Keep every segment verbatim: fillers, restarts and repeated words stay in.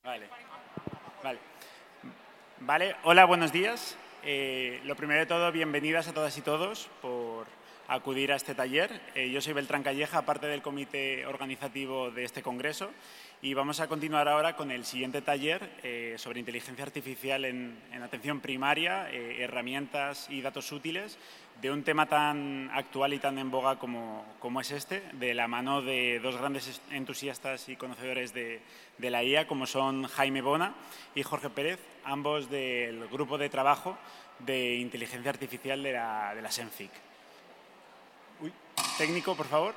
Vale. Vale. Vale. Hola, buenos días. Eh, lo primero de todo, bienvenidas a todas y todos por acudir a este taller. Eh, yo soy Beltrán Calleja, parte del comité organizativo de este congreso, y vamos a continuar ahora con el siguiente taller eh, sobre inteligencia artificial en, en atención primaria, eh, herramientas y datos útiles, de un tema tan actual y tan en boga como, como es este, de la mano de dos grandes entusiastas y conocedores de, de la I A, como son Jaime Bona y Jorge Pérez, ambos del grupo de trabajo de inteligencia artificial de la, de la SENFIC. Uy, técnico, por favor.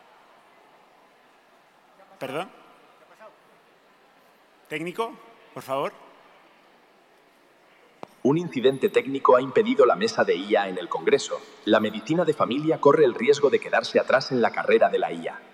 ¿Perdón? Técnico, por favor. Un incidente técnico ha impedido la mesa de I A en el Congreso. La medicina de familia corre el riesgo de quedarse atrás en la carrera de la I A.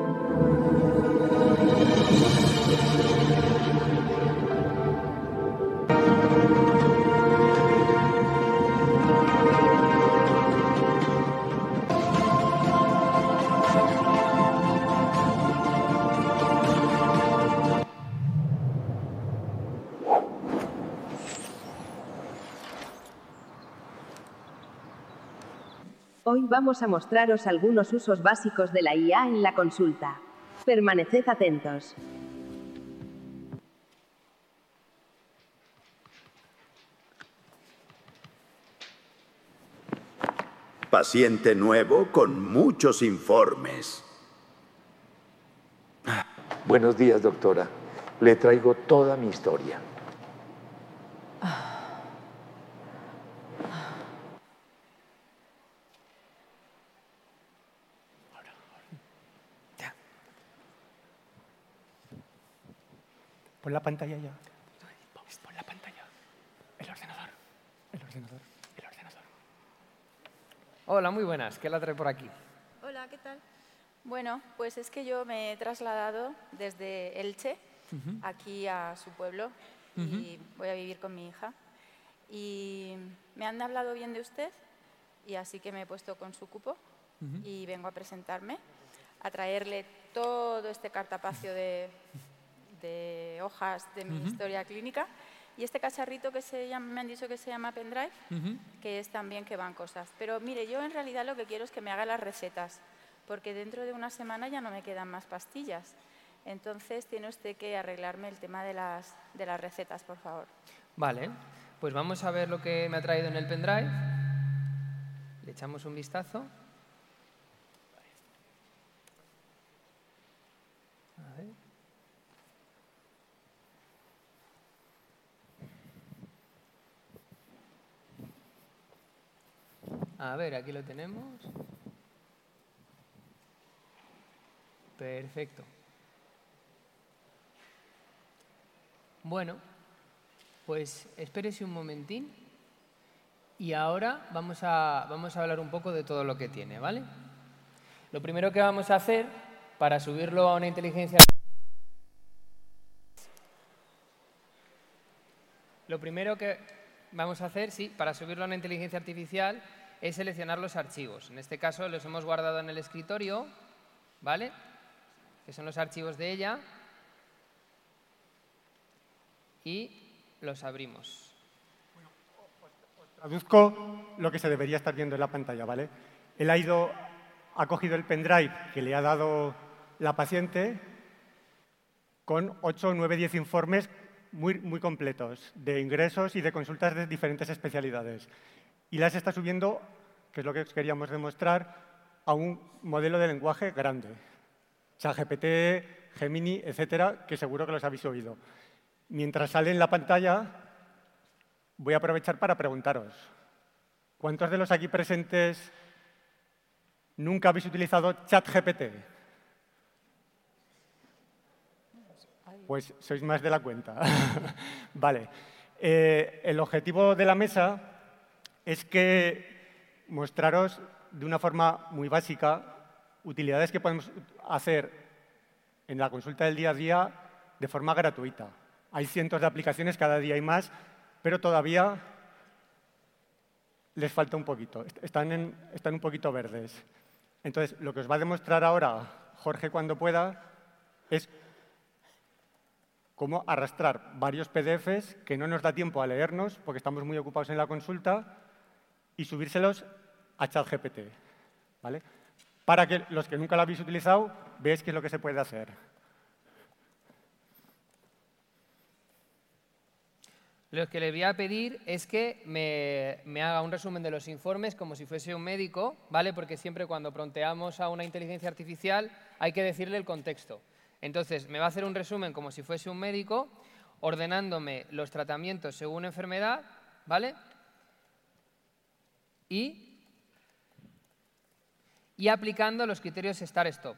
Hoy vamos a mostraros algunos usos básicos de la I A en la consulta. Permaneced atentos. Paciente nuevo con muchos informes. Buenos días, doctora. Le traigo toda mi historia. Pon la pantalla ya. Pon la pantalla. El ordenador. El ordenador. El ordenador. Hola, muy buenas. ¿Qué la trae por aquí? Hola, ¿qué tal? Bueno, pues es que yo me he trasladado desde Elche uh-huh. aquí a su pueblo uh-huh. y voy a vivir con mi hija. Y me han hablado bien de usted y así que me he puesto con su cupo uh-huh. y vengo a presentarme, a traerle todo este cartapacio de... de hojas de mi uh-huh. historia clínica y este cacharrito que se llama, me han dicho que se llama pendrive, uh-huh. que es también que van cosas. Pero mire, yo en realidad lo que quiero es que me haga las recetas, porque dentro de una semana ya no me quedan más pastillas. Entonces tiene usted que arreglarme el tema de las, de las recetas, por favor. Vale, pues vamos a ver lo que me ha traído en el pendrive. Le echamos un vistazo. A ver. A ver, aquí lo tenemos. Perfecto. Bueno, pues espérese un momentín y ahora vamos a, vamos a hablar un poco de todo lo que tiene, ¿vale? Lo primero que vamos a hacer para subirlo a una inteligencia Lo primero que vamos a hacer, sí, para subirlo a una inteligencia artificial es seleccionar los archivos. En este caso los hemos guardado en el escritorio, ¿vale? Que son los archivos de ella. Y los abrimos. Bueno, os, os traduzco lo que se debería estar viendo en la pantalla, ¿vale? Él ha ido, ha cogido el pendrive que le ha dado la paciente con ocho, nueve, diez informes muy, muy completos de ingresos y de consultas de diferentes especialidades. Y las está subiendo, que es lo que os queríamos demostrar, a un modelo de lenguaje grande. ChatGPT, Gemini, etcétera, que seguro que los habéis oído. Mientras sale en la pantalla, voy a aprovechar para preguntaros, ¿cuántos de los aquí presentes nunca habéis utilizado ChatGPT? Pues sois más de la cuenta. Vale. Eh, el objetivo de la mesa es que mostraros de una forma muy básica utilidades que podemos hacer en la consulta del día a día de forma gratuita. Hay cientos de aplicaciones, cada día hay más, pero todavía les falta un poquito. Están, en, están un poquito verdes. Entonces, lo que os va a demostrar ahora Jorge cuando pueda es como arrastrar varios P D Efes que no nos da tiempo a leernos porque estamos muy ocupados en la consulta y subírselos a ChatGPT, ¿vale? Para que los que nunca lo habéis utilizado veáis qué es lo que se puede hacer. Lo que le voy a pedir es que me, me haga un resumen de los informes como si fuese un médico, ¿vale? Porque siempre cuando prompteamos a una inteligencia artificial hay que decirle el contexto. Entonces, me va a hacer un resumen como si fuese un médico, ordenándome los tratamientos según enfermedad, ¿vale? Y, y aplicando los criterios Start-Stop.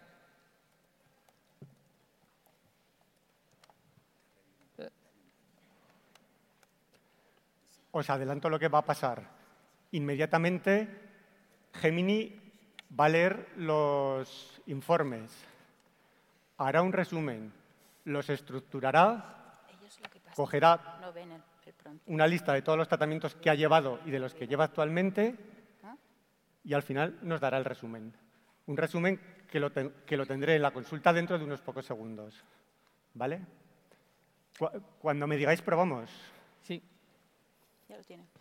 Os adelanto lo que va a pasar. Inmediatamente, Gemini va a leer los informes, hará un resumen, los estructurará, cogerá una lista de todos los tratamientos que ha llevado y de los que lleva actualmente y al final nos dará el resumen. Un resumen que lo, ten, que lo tendré en la consulta dentro de unos pocos segundos. ¿Vale? Cuando me digáis, probamos. Sí. Ya lo tiene.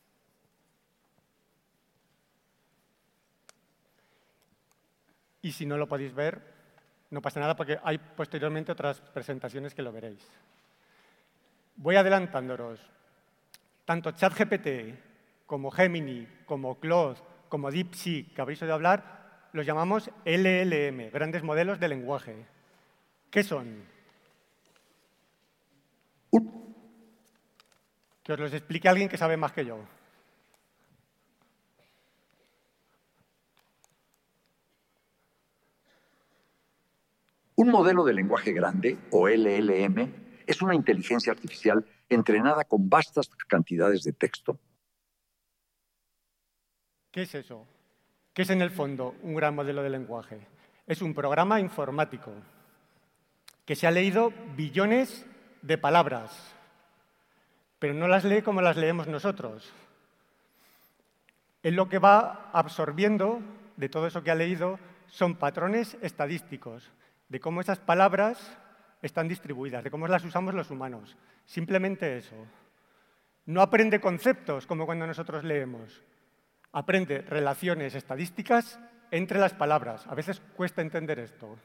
Y si no lo podéis ver, no pasa nada porque hay posteriormente otras presentaciones que lo veréis. Voy adelantándolos. Tanto ChatGPT como Gemini, como Claude, como DeepSeek, que habéis oído hablar, los llamamos L L M, grandes modelos de lenguaje. ¿Qué son? Que os los explique alguien que sabe más que yo. Un modelo de lenguaje grande, o L L M, es una inteligencia artificial entrenada con vastas cantidades de texto. ¿Qué es eso? ¿Qué es en el fondo un gran modelo de lenguaje? Es un programa informático que se ha leído billones de palabras, pero no las lee como las leemos nosotros. Él lo que va absorbiendo de todo eso que ha leído son patrones estadísticos, de cómo esas palabras están distribuidas, de cómo las usamos los humanos. Simplemente eso. No aprende conceptos como cuando nosotros leemos. Aprende relaciones estadísticas entre las palabras. A veces cuesta entender esto.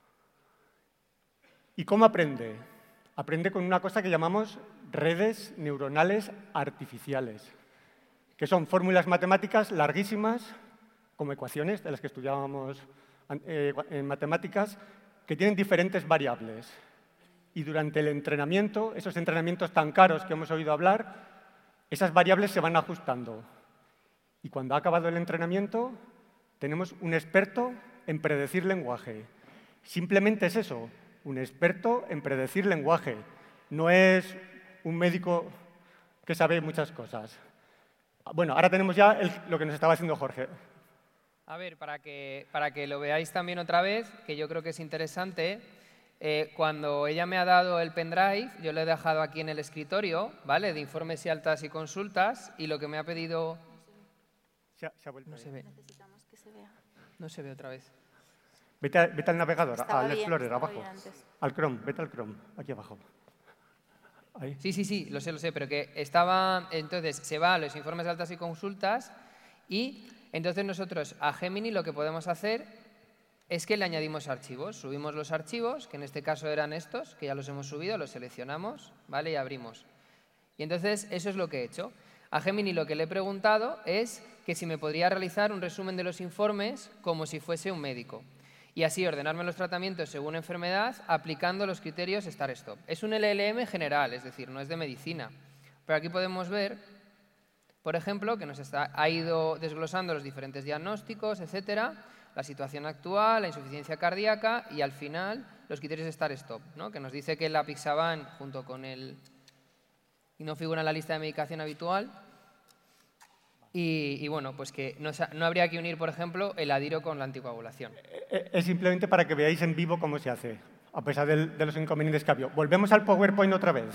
¿Y cómo aprende? Aprende con una cosa que llamamos redes neuronales artificiales, que son fórmulas matemáticas larguísimas, como ecuaciones de las que estudiábamos eh, en matemáticas, que tienen diferentes variables. Y durante el entrenamiento, esos entrenamientos tan caros que hemos oído hablar, esas variables se van ajustando. Y cuando ha acabado el entrenamiento, tenemos un experto en predecir lenguaje. Simplemente es eso, un experto en predecir lenguaje. No es un médico que sabe muchas cosas. Bueno, ahora tenemos ya el, lo que nos estaba haciendo Jorge. A ver, para que, para que lo veáis también otra vez, que yo creo que es interesante, eh, cuando ella me ha dado el pendrive, yo lo he dejado aquí en el escritorio, ¿vale?, de informes y altas y consultas, y lo que me ha pedido... Se ha, se ha vuelto no ahí. se ve. Necesitamos que se vea. No se ve otra vez. Vete, a, vete al navegador, Estaba al bien, Explorer, estaba abajo. bien antes. Al Chrome, vete al Chrome, aquí abajo. Ahí. Sí, sí, sí, lo sé, lo sé, pero que estaba... Entonces, se va a los informes de altas y consultas y entonces nosotros a Gemini lo que podemos hacer es que le añadimos archivos. Subimos los archivos, que en este caso eran estos, que ya los hemos subido, los seleccionamos, ¿vale?, y abrimos. Y entonces, eso es lo que he hecho. A Gemini lo que le he preguntado es que si me podría realizar un resumen de los informes como si fuese un médico. Y así ordenarme los tratamientos según enfermedad aplicando los criterios Start-Stop. Es un L L M general, es decir, no es de medicina. Pero aquí podemos ver, por ejemplo, que nos está, ha ido desglosando los diferentes diagnósticos, etcétera, la situación actual, la insuficiencia cardíaca y al final los criterios Start-Stop, ¿no?, que nos dice que el Apixaban junto con el... y no figura en la lista de medicación habitual. Y, y bueno, pues que no, no habría que unir, por ejemplo, el adiro con la anticoagulación. Es simplemente para que veáis en vivo cómo se hace, a pesar de, de los inconvenientes que había. Volvemos al PowerPoint otra vez.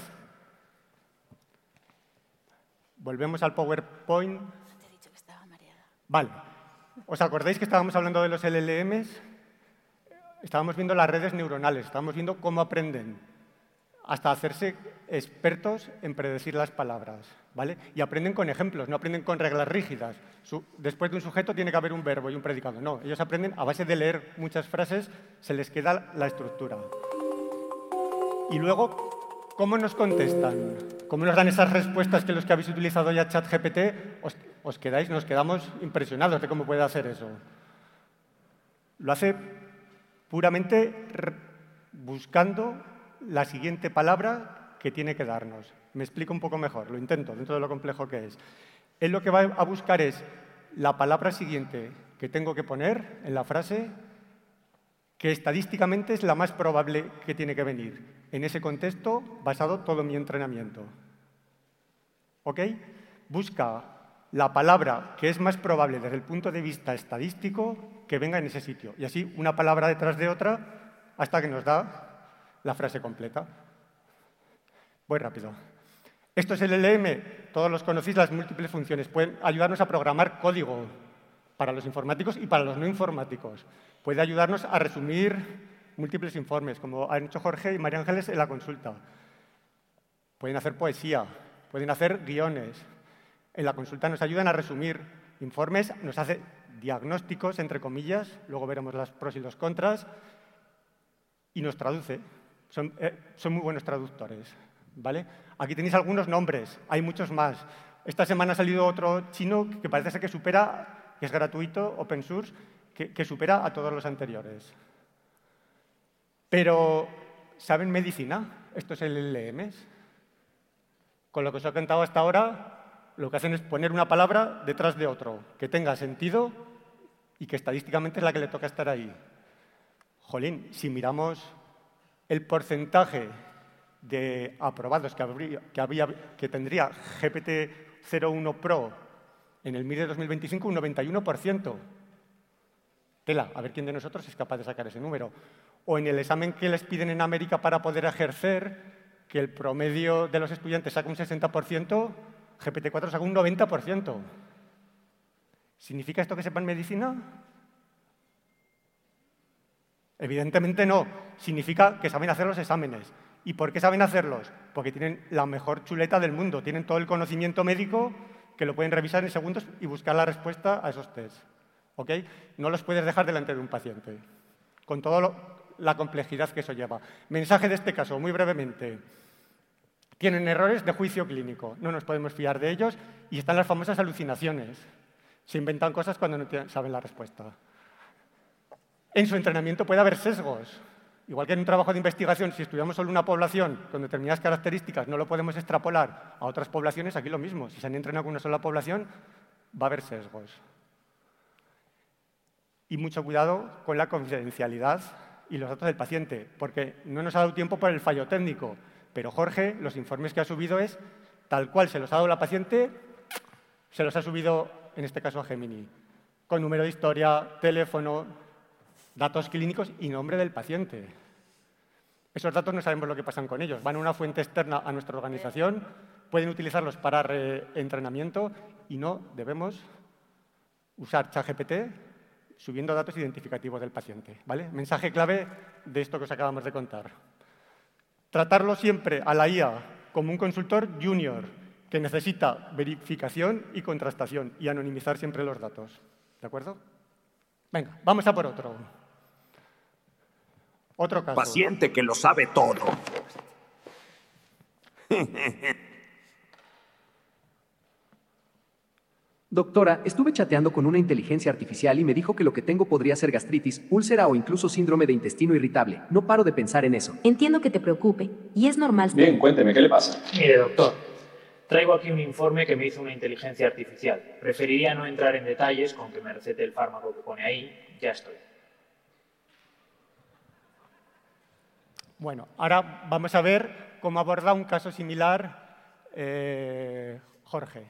Volvemos al PowerPoint. Te he dicho que estaba mareada. Vale. ¿Os acordáis que estábamos hablando de los L L Ms? Estábamos viendo las redes neuronales, estábamos viendo cómo aprenden. hasta hacerse expertos en predecir las palabras, ¿vale? Y aprenden con ejemplos, no aprenden con reglas rígidas. Su, después de un sujeto tiene que haber un verbo y un predicado. No, ellos aprenden a base de leer muchas frases, se les queda la estructura. Y luego, ¿cómo nos contestan? ¿Cómo nos dan esas respuestas que los que habéis utilizado ya ChatGPT os, os quedáis, nos quedamos impresionados de cómo puede hacer eso? Lo hace puramente buscando la siguiente palabra que tiene que darnos. Me explico un poco mejor, lo intento, dentro de lo complejo que es. Él lo que va a buscar es la palabra siguiente que tengo que poner en la frase, que estadísticamente es la más probable que tiene que venir. En ese contexto, basado todo mi entrenamiento. ¿Ok? Busca la palabra que es más probable desde el punto de vista estadístico que venga en ese sitio. Y así, una palabra detrás de otra, hasta que nos da la frase completa. Voy rápido. Esto es el L L M. Todos los conocéis, las múltiples funciones. Pueden ayudarnos a programar código para los informáticos y para los no informáticos. Puede ayudarnos a resumir múltiples informes, como han hecho Jorge y María Ángeles en la consulta. Pueden hacer poesía, pueden hacer guiones. En la consulta nos ayudan a resumir informes, nos hace diagnósticos, entre comillas, luego veremos los pros y los contras, y nos traduce. Son, eh, son muy buenos traductores, ¿vale? Aquí tenéis algunos nombres, hay muchos más. Esta semana ha salido otro chino que parece ser que supera, que es gratuito, open source, que, que supera a todos los anteriores. Pero, ¿saben medicina? Estos L L Ms. Con lo que os he contado hasta ahora, lo que hacen es poner una palabra detrás de otro, que tenga sentido y que estadísticamente es la que le toca estar ahí. Jolín, si miramos el porcentaje de aprobados que, habría, que, había, que tendría G P T cero uno Pro en el M I R E dos mil veinticinco, un noventa y uno por ciento. Tela, a ver quién de nosotros es capaz de sacar ese número. O en el examen que les piden en América para poder ejercer, que el promedio de los estudiantes saca un sesenta por ciento, G P T cuatro saca un noventa por ciento. ¿Significa esto que sepan medicina? Evidentemente no. Significa que saben hacer los exámenes. ¿Y por qué saben hacerlos? Porque tienen la mejor chuleta del mundo. Tienen todo el conocimiento médico que lo pueden revisar en segundos y buscar la respuesta a esos tests. ¿Ok? No los puedes dejar delante de un paciente, con toda la complejidad que eso lleva. Mensaje de este caso, muy brevemente. Tienen errores de juicio clínico. No nos podemos fiar de ellos y están las famosas alucinaciones. Se inventan cosas cuando no saben la respuesta. En su entrenamiento puede haber sesgos. Igual que en un trabajo de investigación, si estudiamos solo una población con determinadas características, no lo podemos extrapolar a otras poblaciones, aquí lo mismo. Si se han entrenado con una sola población, va a haber sesgos. Y mucho cuidado con la confidencialidad y los datos del paciente, porque no nos ha dado tiempo por el fallo técnico, pero Jorge, los informes que ha subido es tal cual se los ha dado la paciente, se los ha subido, en este caso, a Gemini, con número de historia, teléfono, datos clínicos y nombre del paciente. Esos datos no sabemos lo que pasan con ellos. Van a una fuente externa a nuestra organización, pueden utilizarlos para reentrenamiento y no debemos usar ChatGPT subiendo datos identificativos del paciente, ¿vale? Mensaje clave de esto que os acabamos de contar. Tratarlo siempre a la I A como un consultor junior que necesita verificación y contrastación y anonimizar siempre los datos. ¿De acuerdo? Venga, vamos a por otro. Otro caso. Paciente que lo sabe todo. Doctora, estuve chateando con una inteligencia artificial y me dijo que lo que tengo podría ser gastritis, úlcera o incluso síndrome de intestino irritable. No paro de pensar en eso. Entiendo que te preocupe, y es normal. Bien, cuénteme, ¿qué le pasa? Mire, doctor, traigo aquí un informe que me hizo una inteligencia artificial. Preferiría no entrar en detalles, con que me recete el fármaco que pone ahí, ya estoy. Bueno, ahora vamos a ver cómo aborda un caso similar eh, Jorge.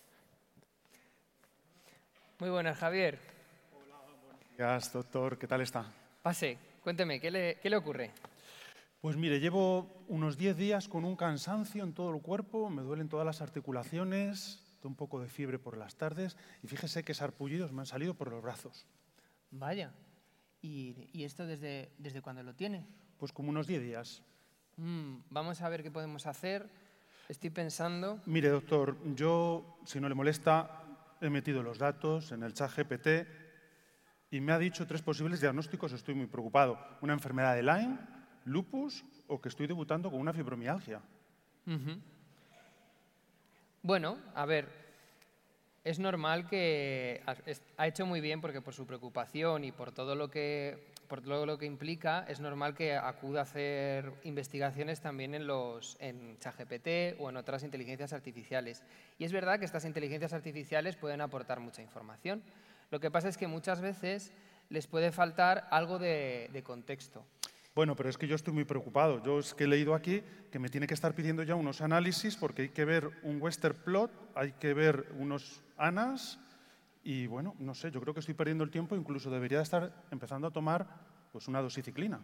Muy buenas, Javier. Hola, buenos días, doctor. ¿Qué tal está? Pase, cuénteme, ¿qué le, qué le ocurre? Pues mire, llevo unos diez días con un cansancio en todo el cuerpo, me duelen todas las articulaciones, tengo un poco de fiebre por las tardes y fíjese que sarpullidos me han salido por los brazos. Vaya. ¿Y, y esto desde, desde cuándo lo tiene? Pues como unos diez días. Mm, vamos a ver qué podemos hacer. Estoy pensando... Mire, doctor, yo, si no le molesta, he metido los datos en el chat G P T y me ha dicho tres posibles diagnósticos. Estoy muy preocupado. Una enfermedad de Lyme, lupus o que estoy debutando con una fibromialgia. Uh-huh. Bueno, a ver, es normal que ha hecho muy bien porque por su preocupación y por todo lo que, por todo lo que implica, es normal que acuda a hacer investigaciones también en, los, en ChatGPT o en otras inteligencias artificiales. Y es verdad que estas inteligencias artificiales pueden aportar mucha información. Lo que pasa es que muchas veces les puede faltar algo de, de contexto. Bueno, pero es que yo estoy muy preocupado. Yo es que he leído aquí que me tiene que estar pidiendo ya unos análisis porque hay que ver un Western plot, hay que ver unos A N A S y, bueno, no sé, yo creo que estoy perdiendo el tiempo. Incluso debería estar empezando a tomar pues, una dosiciclina.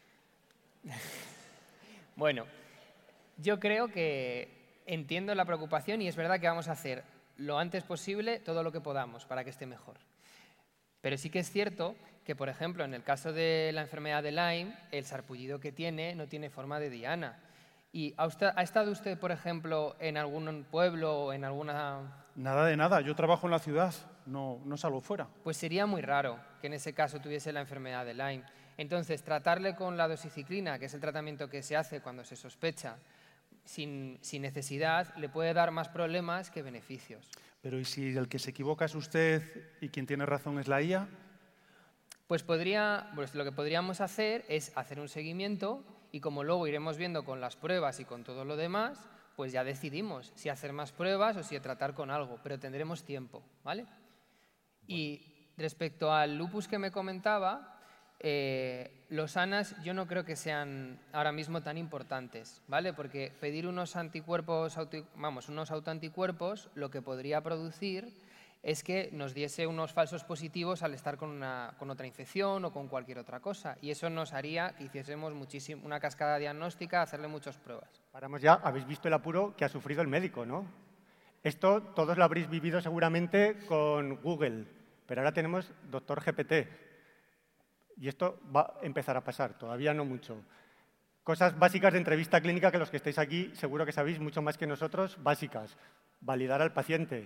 Bueno, yo creo que entiendo la preocupación y es verdad que vamos a hacer lo antes posible todo lo que podamos para que esté mejor. Pero sí que es cierto que, por ejemplo, en el caso de la enfermedad de Lyme, el sarpullido que tiene no tiene forma de diana. ¿Y ha, usted, ha estado usted, por ejemplo, en algún pueblo o en alguna...? Nada de nada. Yo trabajo en la ciudad, no, no salgo fuera. Pues sería muy raro que en ese caso tuviese la enfermedad de Lyme. Entonces, tratarle con la dosiciclina, que es el tratamiento que se hace cuando se sospecha, sin, sin necesidad, le puede dar más problemas que beneficios. Pero ¿y si el que se equivoca es usted y quien tiene razón es la I A? Pues, podría, pues lo que podríamos hacer es hacer un seguimiento y como luego iremos viendo con las pruebas y con todo lo demás, pues ya decidimos si hacer más pruebas o si tratar con algo, pero tendremos tiempo, ¿vale? Bueno. Y respecto al lupus que me comentaba, eh, los A N A S yo no creo que sean ahora mismo tan importantes, ¿vale? Porque pedir unos anticuerpos, auto, vamos, unos autoanticuerpos, lo que podría producir es que nos diese unos falsos positivos al estar con, una, con otra infección o con cualquier otra cosa. Y eso nos haría que hiciésemos muchísimo, una cascada diagnóstica, hacerle muchas pruebas. Paramos ya, habéis visto el apuro que ha sufrido el médico, ¿no? Esto todos lo habréis vivido seguramente con Google, pero ahora tenemos doctor G P T. Y esto va a empezar a pasar, todavía no mucho. Cosas básicas de entrevista clínica que los que estáis aquí seguro que sabéis mucho más que nosotros, básicas. Validar al paciente.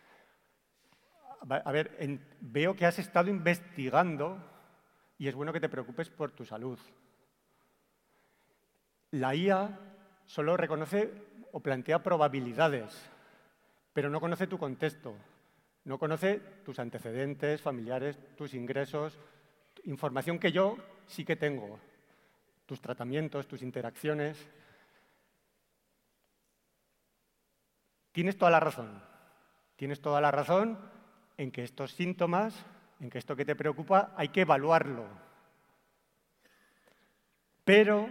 A ver, en, veo que has estado investigando y es bueno que te preocupes por tu salud. La I A solo reconoce o plantea probabilidades, pero no conoce tu contexto, no conoce tus antecedentes familiares, tus ingresos, información que yo sí que tengo, tus tratamientos, tus interacciones. Tienes toda la razón, tienes toda la razón en que estos síntomas, en que esto que te preocupa, hay que evaluarlo. Pero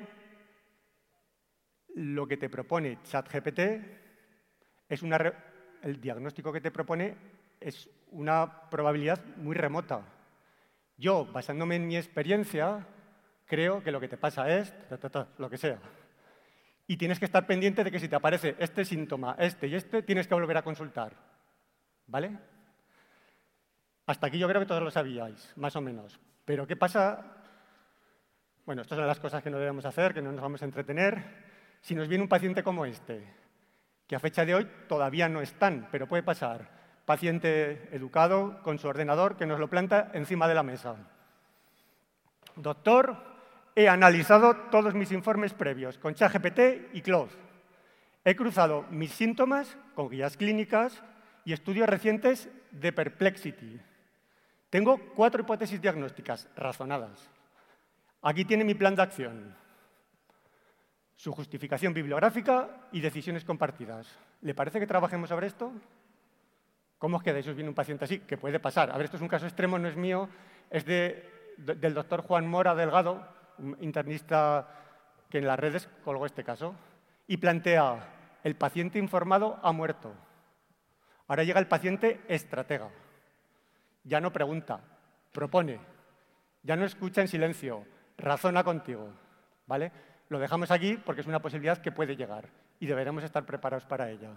lo que te propone ChatGPT es una re- el diagnóstico que te propone es una probabilidad muy remota. Yo, basándome en mi experiencia, creo que lo que te pasa es ta, ta, ta, lo que sea. Y tienes que estar pendiente de que si te aparece este síntoma, este y este, tienes que volver a consultar. ¿Vale? Hasta aquí yo creo que todos lo sabíais, más o menos. Pero ¿qué pasa? Bueno, estas son las cosas que no debemos hacer, que no nos vamos a entretener. Si nos viene un paciente como este, que a fecha de hoy todavía no están, pero puede pasar. Paciente educado, con su ordenador, que nos lo planta encima de la mesa. Doctor, he analizado todos mis informes previos con ChatGPT y Claude. He cruzado mis síntomas con guías clínicas y estudios recientes de Perplexity. Tengo cuatro hipótesis diagnósticas razonadas. Aquí tiene mi plan de acción, su justificación bibliográfica y decisiones compartidas. ¿Le parece que trabajemos sobre esto? ¿Cómo os quedáis? ¿Os viene un paciente así? Que puede pasar. A ver, esto es un caso extremo, no es mío, es de, de, del doctor Juan Mora Delgado, un internista que en las redes colgó este caso, y plantea, el paciente informado ha muerto. Ahora llega el paciente estratega. Ya no pregunta, propone. Ya no escucha en silencio, razona contigo. ¿Vale? Lo dejamos aquí porque es una posibilidad que puede llegar y deberemos estar preparados para ella.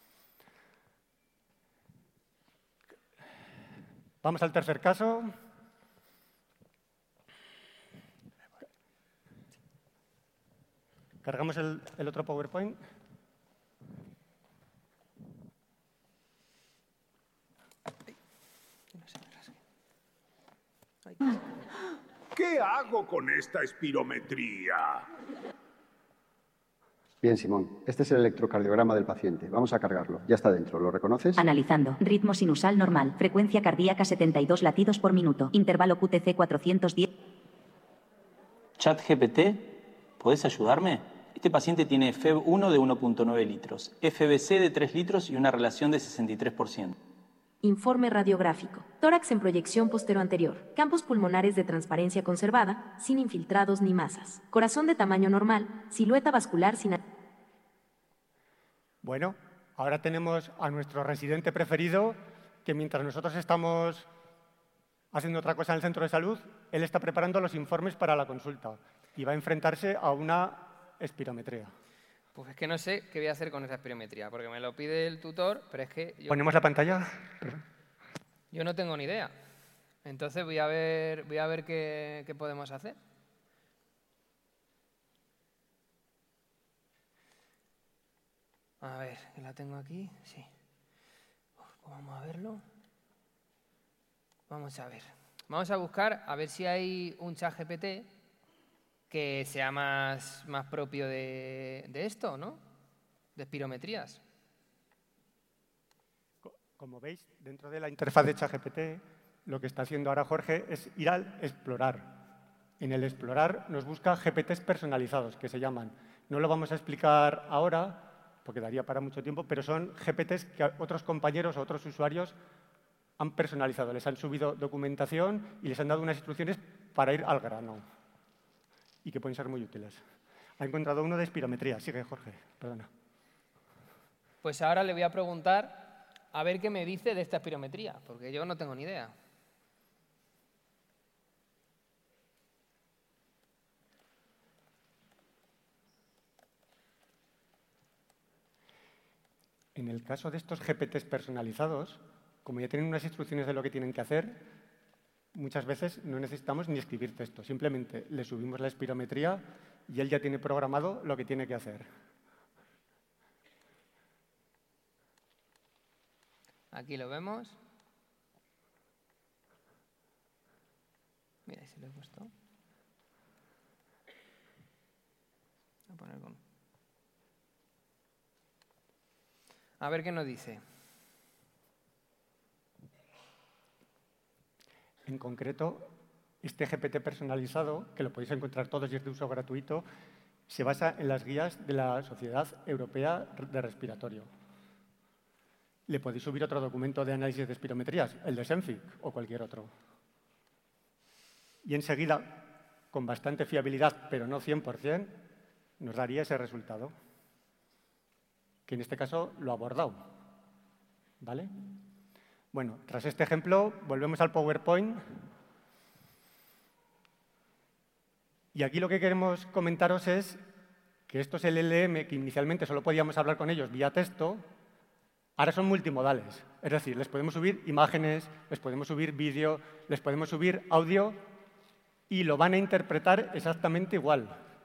Vamos al tercer caso. Cargamos el, el otro PowerPoint. ¿Qué hago con esta espirometría? Bien, Simón. Este es el electrocardiograma del paciente. Vamos a cargarlo. Ya está dentro. ¿Lo reconoces? Analizando. Ritmo sinusal normal. Frecuencia cardíaca setenta y dos latidos por minuto. Intervalo Q T C cuatrocientos diez. ChatGPT, ¿podés ayudarme? Este paciente tiene F E B uno de uno punto nueve litros, F B C de tres litros y una relación de sesenta y tres por ciento. Informe radiográfico. Tórax en proyección posterior. Campos pulmonares de transparencia conservada, sin infiltrados ni masas. Corazón de tamaño normal. Silueta vascular sin... Bueno, ahora tenemos a nuestro residente preferido, que mientras nosotros estamos haciendo otra cosa en el centro de salud, él está preparando los informes para la consulta y va a enfrentarse a una espirometría. Pues es que no sé qué voy a hacer con esa espirometría, porque me lo pide el tutor, pero es que... Yo, ¿Ponemos la pantalla? Yo no tengo ni idea. Entonces voy a ver, voy a ver qué, qué podemos hacer. A ver, que la tengo aquí. Sí. Pues vamos a verlo. Vamos a ver. Vamos a buscar a ver si hay un ChatGPT que sea más, más propio de, de esto, ¿no? De espirometrías. Como veis, dentro de la interfaz de ChatGPT, lo que está haciendo ahora Jorge es ir al explorar. En el explorar nos busca G P Ts personalizados, que se llaman. No lo vamos a explicar ahora, porque daría para mucho tiempo, pero son G P Ts que otros compañeros o otros usuarios han personalizado. Les han subido documentación y les han dado unas instrucciones para ir al grano y que pueden ser muy útiles. Ha encontrado uno de espirometría. Sigue, Jorge. Perdona. Pues ahora le voy a preguntar a ver qué me dice de esta espirometría, porque yo no tengo ni idea. En el caso de estos G P Ts personalizados, como ya tienen unas instrucciones de lo que tienen que hacer, muchas veces no necesitamos ni escribir texto. Simplemente le subimos la espirometría y él ya tiene programado lo que tiene que hacer. Aquí lo vemos. Mira, si lo he puesto. Voy a poner con... A ver qué nos dice. En concreto, este G P T personalizado, que lo podéis encontrar todos y es de uso gratuito, se basa en las guías de la Sociedad Europea de Respiratorio. Le podéis subir otro documento de análisis de espirometrías, el de Senfic o cualquier otro. Y enseguida, con bastante fiabilidad, pero no cien por cien, nos daría ese resultado, que en este caso lo ha abordado. ¿Vale? Bueno, tras este ejemplo, volvemos al PowerPoint. Y aquí lo que queremos comentaros es que estos L L M, que inicialmente solo podíamos hablar con ellos vía texto, ahora son multimodales. Es decir, les podemos subir imágenes, les podemos subir vídeo, les podemos subir audio y lo van a interpretar exactamente igual.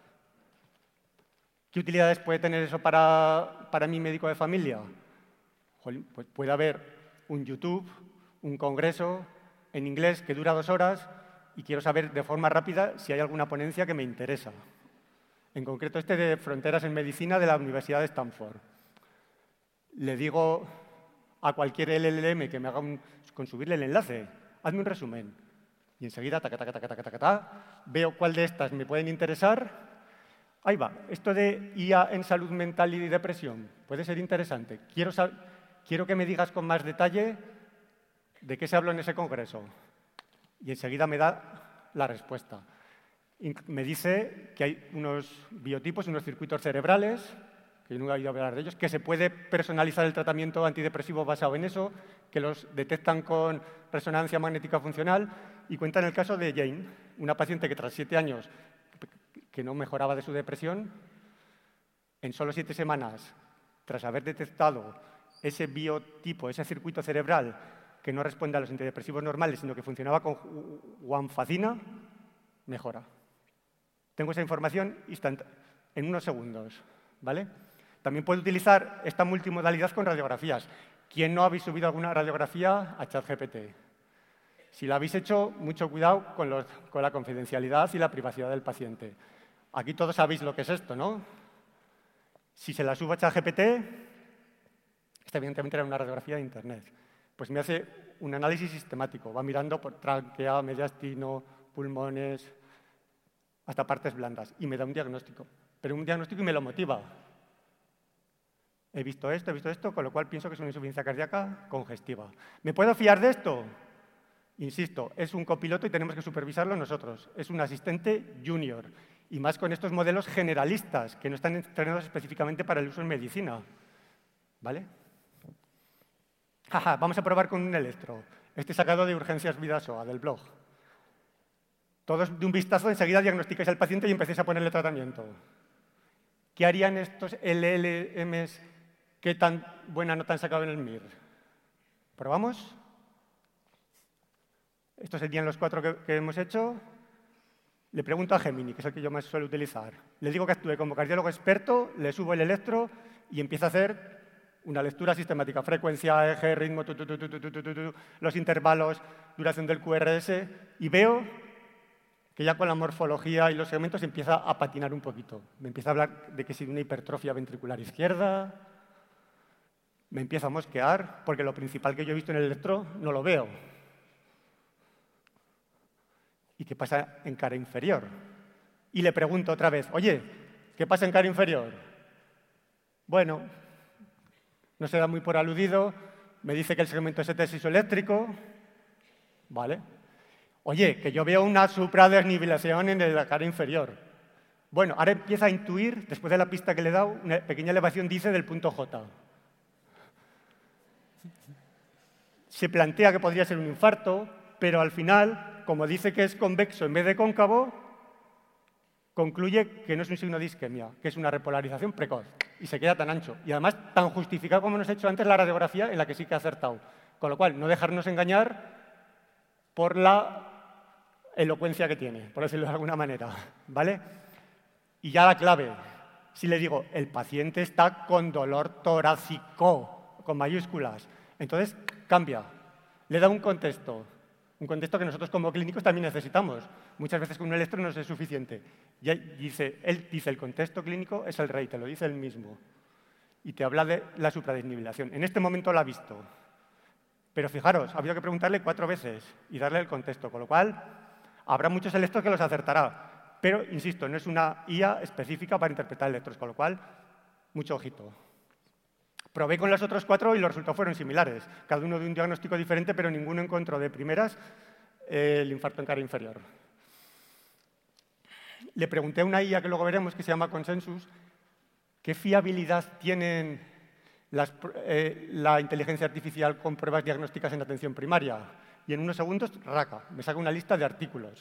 ¿Qué utilidades puede tener eso para, para mi médico de familia? Jolín, pues puede haber un YouTube, un congreso en inglés que dura dos horas y quiero saber de forma rápida si hay alguna ponencia que me interesa. En concreto, este de Fronteras en Medicina de la Universidad de Stanford. Le digo a cualquier L L M que me haga un, con subirle el enlace, hazme un resumen. Y enseguida, taca, taca, taca, taca, taca, taca, veo cuál de estas me pueden interesar. Ahí va, esto de I A en salud mental y depresión puede ser interesante. Quiero, quiero que me digas con más detalle de qué se habló en ese congreso. Y enseguida me da la respuesta. Me dice que hay unos biotipos, unos circuitos cerebrales, que yo nunca he oído hablar de ellos, que se puede personalizar el tratamiento antidepresivo basado en eso, que los detectan con resonancia magnética funcional, y cuentan el caso de Jane, una paciente que tras siete años que no mejoraba de su depresión, en solo siete semanas, tras haber detectado ese biotipo, ese circuito cerebral que no responde a los antidepresivos normales, sino que funcionaba con guanfacina, mejora. Tengo esa información instantánea. en unos segundos, ¿vale? También puede utilizar esta multimodalidad con radiografías. ¿Quién no habéis subido alguna radiografía a ChatGPT? Si lo habéis hecho, mucho cuidado con, los, con la confidencialidad y la privacidad del paciente. Aquí todos sabéis lo que es esto, ¿no? Si se la subo a ChatGPT, esta evidentemente era una radiografía de Internet. Pues me hace un análisis sistemático. Va mirando por tráquea, mediastino, pulmones, hasta partes blandas. Y me da un diagnóstico. Pero un diagnóstico y me lo motiva. He visto esto, he visto esto, con lo cual pienso que es una insuficiencia cardíaca congestiva. ¿Me puedo fiar de esto? Insisto, es un copiloto y tenemos que supervisarlo nosotros. Es un asistente junior. Y más con estos modelos generalistas, que no están entrenados específicamente para el uso en medicina. ¿Vale? Jaja, vamos a probar con un electro. Este sacado de Urgencias Vidasoa, del blog. Todos de un vistazo enseguida diagnosticáis al paciente y empecéis a ponerle tratamiento. ¿Qué harían estos L L Ms que tan buena nota han sacado en el M I R? ¿Probamos? Estos serían los cuatro que, que hemos hecho. Le pregunto a Gemini, que es el que yo más suelo utilizar. Le digo que actúe como cardiólogo experto, le subo el electro y empieza a hacer una lectura sistemática. Frecuencia, eje, ritmo, tu, tu, tu, tu, tu, tu, tu, tu, los intervalos, duración del Q R S. Y veo que ya con la morfología y los segmentos empieza a patinar un poquito. Me empieza a hablar de que si una hipertrofia ventricular izquierda, me empieza a mosquear, porque lo principal que yo he visto en el electro no lo veo. ¿Y qué pasa en cara inferior? Y le pregunto otra vez, oye, ¿qué pasa en cara inferior? Bueno, no se da muy por aludido, me dice que el segmento S T es isoeléctrico, ¿vale? Oye, que yo veo una supradesnivelación en la cara inferior. Bueno, ahora empieza a intuir, después de la pista que le he dado, una pequeña elevación, dice, del punto J. Se plantea que podría ser un infarto, pero al final, como dice que es convexo en vez de cóncavo, concluye que no es un signo de isquemia, que es una repolarización precoz, y se queda tan ancho. Y además tan justificado como nos ha hecho antes la radiografía, en la que sí que ha acertado. Con lo cual, no dejarnos engañar por la elocuencia que tiene, por decirlo de alguna manera, ¿vale? Y ya la clave, si le digo, el paciente está con dolor torácico, con mayúsculas, entonces cambia, le da un contexto, un contexto que nosotros como clínicos también necesitamos. Muchas veces con un electro no es suficiente. Y dice, él dice, el contexto clínico es el rey, te lo dice él mismo. Y te habla de la supradesnivelación. En este momento lo ha visto. Pero fijaros, ha habido que preguntarle cuatro veces y darle el contexto, con lo cual habrá muchos electros que los acertará. Pero, insisto, no es una I A específica para interpretar electros, con lo cual, mucho ojito. Probé con los otros cuatro y los resultados fueron similares. Cada uno de un diagnóstico diferente, pero ninguno encontró de primeras eh, el infarto en cara inferior. Le pregunté a una I A que luego veremos, que se llama Consensus, ¿qué fiabilidad tienen las, eh, la inteligencia artificial con pruebas diagnósticas en atención primaria? Y en unos segundos, raca, me saca una lista de artículos.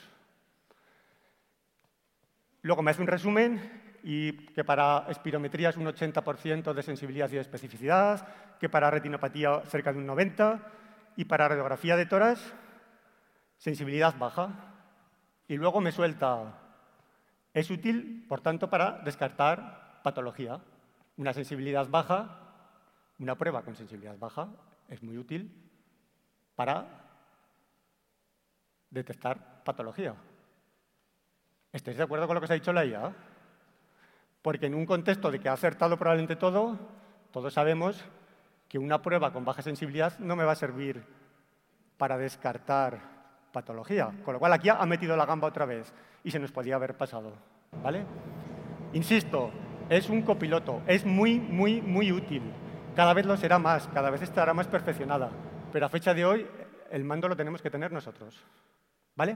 Luego me hace un resumen y que para espirometría es un ochenta por ciento de sensibilidad y de especificidad, que para retinopatía cerca de un noventa por ciento y para radiografía de tórax, sensibilidad baja. Y luego me suelta, es útil, por tanto, para descartar patología. Una sensibilidad baja, una prueba con sensibilidad baja, es muy útil para detectar patología. ¿Estáis de acuerdo con lo que os ha dicho la I A? Porque en un contexto de que ha acertado probablemente todo, todos sabemos que una prueba con baja sensibilidad no me va a servir para descartar patología. Con lo cual aquí ha metido la gamba otra vez y se nos podía haber pasado, ¿vale? Insisto, es un copiloto, es muy, muy, muy útil. Cada vez lo será más, cada vez estará más perfeccionada. Pero a fecha de hoy, el mando lo tenemos que tener nosotros, ¿vale?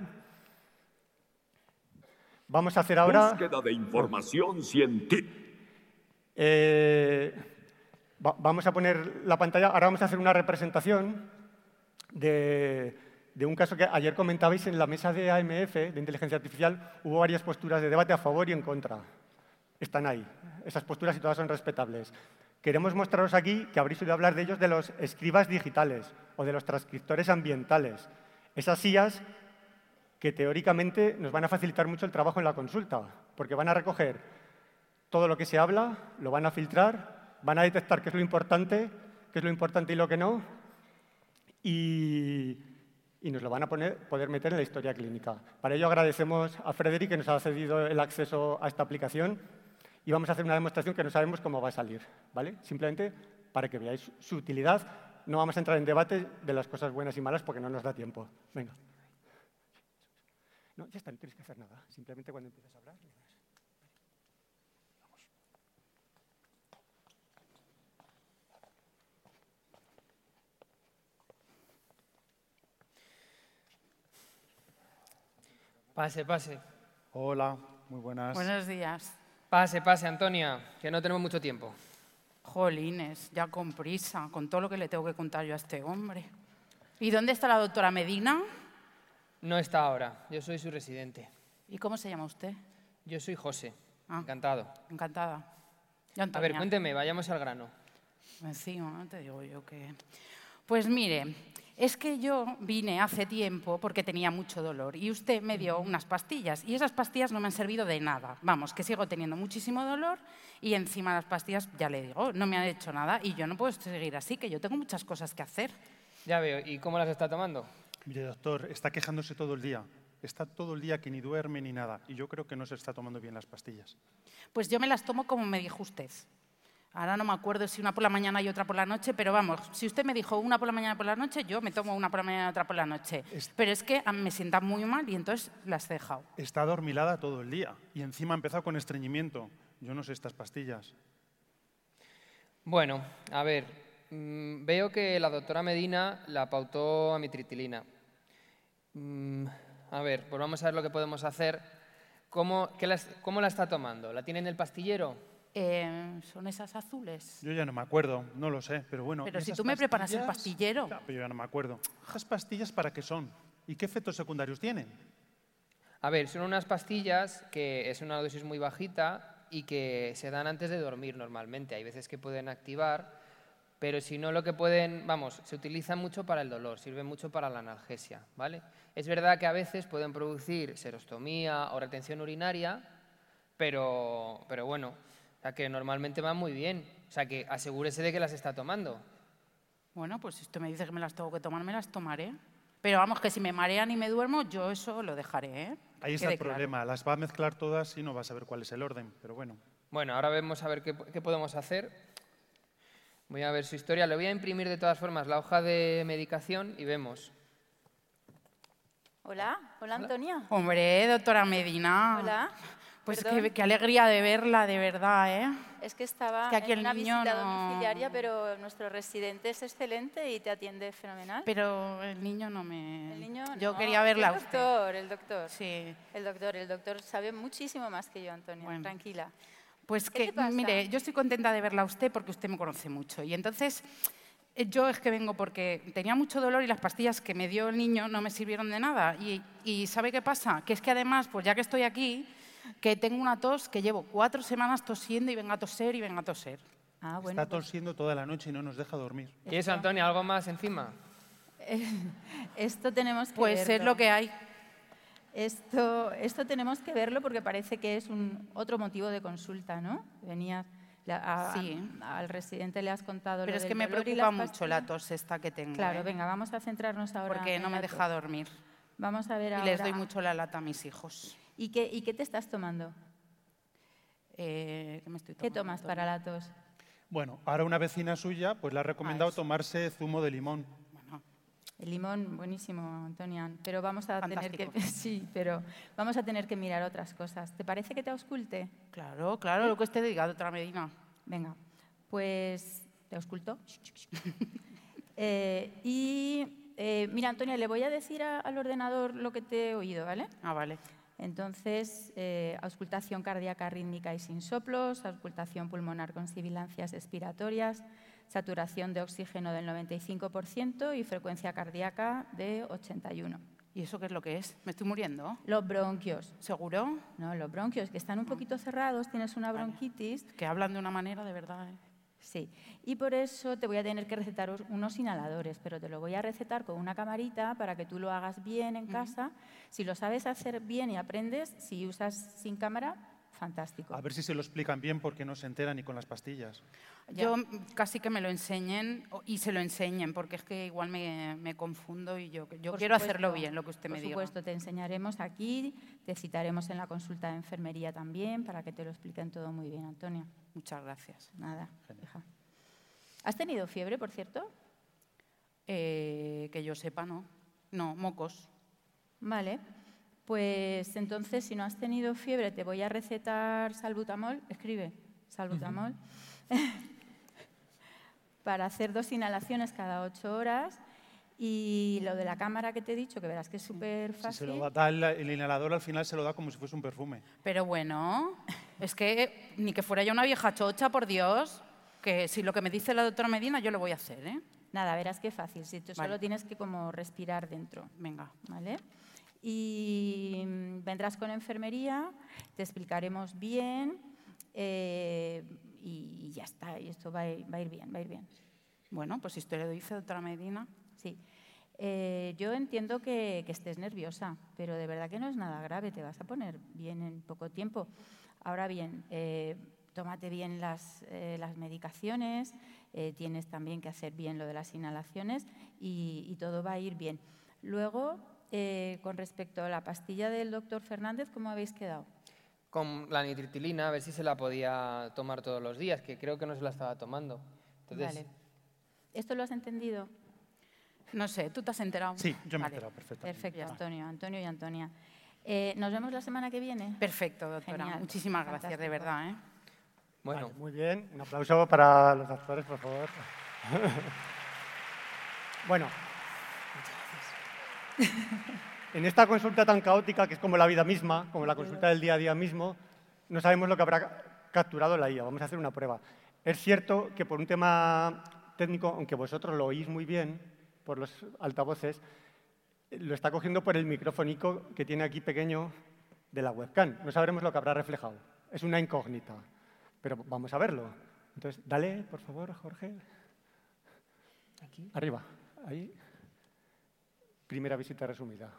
Vamos a hacer ahora... Búsqueda de información científica. Eh, va, vamos a poner la pantalla. Ahora vamos a hacer una representación de, de un caso que ayer comentabais en la mesa de A M F, de inteligencia artificial. Hubo varias posturas de debate a favor y en contra. Están ahí, esas posturas, y todas son respetables. Queremos mostraros aquí que habréis oído hablar de ellos, de los escribas digitales o de los transcriptores ambientales. Esas I As que teóricamente nos van a facilitar mucho el trabajo en la consulta, porque van a recoger todo lo que se habla, lo van a filtrar, van a detectar qué es lo importante, qué es lo importante y lo que no, y, y nos lo van a poner, poder meter en la historia clínica. Para ello agradecemos a Frederic que nos ha cedido el acceso a esta aplicación y vamos a hacer una demostración que no sabemos cómo va a salir, ¿vale? Simplemente para que veáis su utilidad. No vamos a entrar en debate de las cosas buenas y malas porque no nos da tiempo. Venga. No, ya está, no tienes que hacer nada. Simplemente cuando empieces a hablar... Pase, pase. Hola, muy buenas. Buenos días. Pase, pase, Antonia, que no tenemos mucho tiempo. Jolines, ya con prisa, con todo lo que le tengo que contar yo a este hombre. ¿Y dónde está la doctora Medina? No está ahora, yo soy su residente. ¿Y cómo se llama usted? Yo soy José, Ah. encantado. Encantada. Yo, A Antonia. ver, cuénteme, vayamos al grano. Encima, ¿no? Te digo yo que... Pues mire, es que yo vine hace tiempo porque tenía mucho dolor y usted me dio unas pastillas y esas pastillas no me han servido de nada. Vamos, que sigo teniendo muchísimo dolor y encima las pastillas, ya le digo, no me han hecho nada y yo no puedo seguir así, que yo tengo muchas cosas que hacer. Ya veo, ¿y cómo las está tomando? Mire, doctor, está quejándose todo el día. Está todo el día que ni duerme ni nada. Y yo creo que no se está tomando bien las pastillas. Pues yo me las tomo como me dijo usted. Ahora no me acuerdo si una por la mañana y otra por la noche, pero vamos, si usted me dijo una por la mañana y por la noche, yo me tomo una por la mañana y otra por la noche. Es- Pero es que a mí me sienta muy mal y entonces las he dejado. Está adormilada todo el día. Y encima ha empezado con estreñimiento. Yo no sé estas pastillas. Bueno, a ver, mm, veo que la doctora Medina la pautó amitriptilina. Mm, a ver, pues vamos a ver lo que podemos hacer. ¿Cómo, qué la, ¿Cómo la está tomando? ¿La tiene en el pastillero? Eh, ¿Son esas azules? Yo ya no me acuerdo, no lo sé, pero bueno. Pero si esas tú me preparas el pastillas- pastillero. Ya, pero yo ya no me acuerdo. ¿Esas pastillas para qué son? ¿Y qué efectos secundarios tienen? A ver, son unas pastillas que es una dosis muy bajita y que se dan antes de dormir normalmente. Hay veces que pueden activar, pero si no lo que pueden, vamos, se utilizan mucho para el dolor, sirven mucho para la analgesia, ¿vale? Es verdad que a veces pueden producir serostomía o retención urinaria, pero, pero bueno, o sea que normalmente van muy bien. O sea que asegúrese de que las está tomando. Bueno, pues si usted me dice que me las tengo que tomar, me las tomaré. Pero vamos, que si me marean y me duermo, yo eso lo dejaré, ¿eh? Ahí está Quede el problema. Las va a mezclar todas y no va a saber cuál es el orden, pero bueno. Bueno, ahora vemos a ver qué, qué podemos hacer. Voy a ver su historia. Le voy a imprimir de todas formas la hoja de medicación y vemos. Hola, hola Antonia. Hombre, doctora Medina. Hola. Pues Perdón. qué, qué alegría de verla, de verdad, ¿eh? Es que estaba Es que aquí en el una niño visita no- domiciliaria, pero nuestro residente es excelente y te atiende fenomenal. Pero el niño no me... El niño Yo no, quería verla a el usted. doctor, el doctor. Sí. El doctor, el doctor sabe muchísimo más que yo, Antonia. Tranquila. Pues ¿Qué que, te pasa? mire, yo estoy contenta de verla a usted porque usted me conoce mucho. Y entonces, eh, yo es que vengo porque tenía mucho dolor y las pastillas que me dio el niño no me sirvieron de nada. Y, y ¿sabe qué pasa? Que es que además, pues ya que estoy aquí, que tengo una tos que llevo cuatro semanas tosiendo y venga a toser y venga a toser. Ah, Está tosiendo toda la noche y no nos deja dormir. ¿Y eso, Antonia? ¿Algo más encima? Esto tenemos que Pues es verlo. lo que hay. Esto, esto tenemos que verlo porque parece que es un otro motivo de consulta, ¿no? Venías a- a- Sí. al residente le has contado Pero lo es del que me dolor y preocupa las mucho la pastillas. tos esta que tengo. Claro, ¿eh? venga, vamos a centrarnos ahora. Porque en no me la deja tos. dormir. Vamos a ver Y ahora. les doy mucho la lata a mis hijos. ¿Y qué, y qué te estás tomando? Eh, ¿Qué me estoy ¿Qué tomando, tomas para la tos? Bueno, ahora una vecina suya pues le ha recomendado tomarse zumo de limón. El limón, buenísimo, Antonia. Pero vamos a tener que, Fantástico. sí, pero vamos a tener que mirar otras cosas. ¿Te parece que te ausculte? Claro, claro, lo que usted diga, doctora Medina. Venga, pues te ausculto. Eh, y eh, mira, Antonia, le voy a decir a- al ordenador lo que te he oído, ¿vale? Ah, vale. Entonces, eh, auscultación cardíaca rítmica y sin soplos, auscultación pulmonar con sibilancias expiratorias, saturación de oxígeno del noventa y cinco por ciento y frecuencia cardíaca de ochenta y uno. ¿Y eso qué es lo que es? ¿Me estoy muriendo? Los bronquios. ¿Seguro? No, los bronquios, que están un poquito cerrados, tienes una bronquitis. Que hablan de una manera de verdad, ¿eh? Sí, y por eso te voy a tener que recetar os- unos inhaladores, pero te lo voy a recetar con una camarita para que tú lo hagas bien en casa. Si lo sabes hacer bien y aprendes, si usas sin cámara, fantástico. A ver si se lo explican bien porque no se enteran ni con las pastillas. Yo casi que me lo enseñen y se lo enseñen, porque es que igual me, me confundo y yo, yo Por quiero supuesto, hacerlo bien, lo que usted me diga. Por supuesto, te enseñaremos aquí, te citaremos en la consulta de enfermería también para que te lo expliquen todo muy bien, Antonio. Muchas gracias. Nada, hija. ¿Has tenido fiebre, por cierto? Eh, que yo sepa, no. No, mocos. Vale. Pues entonces, si no has tenido fiebre, te voy a recetar salbutamol. Escribe, salbutamol. Uh-huh. Para hacer dos inhalaciones cada ocho horas. Y lo de la cámara que te he dicho, que verás que es súper fácil. Si se lo da el, el inhalador, al final se lo da como si fuese un perfume. Pero bueno, es que ni que fuera ya una vieja chocha, por Dios, que si lo que me dice la doctora Medina, yo lo voy a hacer, ¿eh? Nada, verás qué fácil. Si tú Vale. solo tienes que como respirar dentro. Venga. ¿Vale? Y vendrás con enfermería, te explicaremos bien eh, y ya está. Y esto va a, ir, va a ir bien, va a ir bien. Bueno, pues si usted lo dice, doctora Medina. Sí. Eh, yo entiendo que, que estés nerviosa, pero de verdad que no es nada grave, te vas a poner bien en poco tiempo. Ahora bien, eh, tómate bien las, eh, las medicaciones, eh, tienes también que hacer bien lo de las inhalaciones y, y todo va a ir bien. Luego, eh, con respecto a la pastilla del doctor Fernández, ¿cómo habéis quedado? Con la nitritilina, a ver si se la podía tomar todos los días, que creo que no se la estaba tomando. Entonces, Vale. ¿Esto lo has entendido? No sé, ¿tú te has enterado? Sí, yo me Vale. he enterado perfectamente. Perfecto, Antonio, Antonio y Antonia. Eh, ¿Nos vemos la semana que viene? Perfecto, doctora. Genial. Muchísimas gracias, Fantástico. de verdad, ¿eh? bueno. Vale, muy bien. Un aplauso para los actores, por favor. Bueno. En esta consulta tan caótica, que es como la vida misma, como la consulta del día a día mismo, no sabemos lo que habrá capturado la I A. Vamos a hacer una prueba. Es cierto que por un tema técnico, aunque vosotros lo oís muy bien por los altavoces, lo está cogiendo por el microfónico que tiene aquí pequeño de la webcam. No sabremos lo que habrá reflejado. Es una incógnita, pero vamos a verlo. Entonces, dale, por favor, Jorge. Aquí. Arriba, ahí. Primera visita resumida.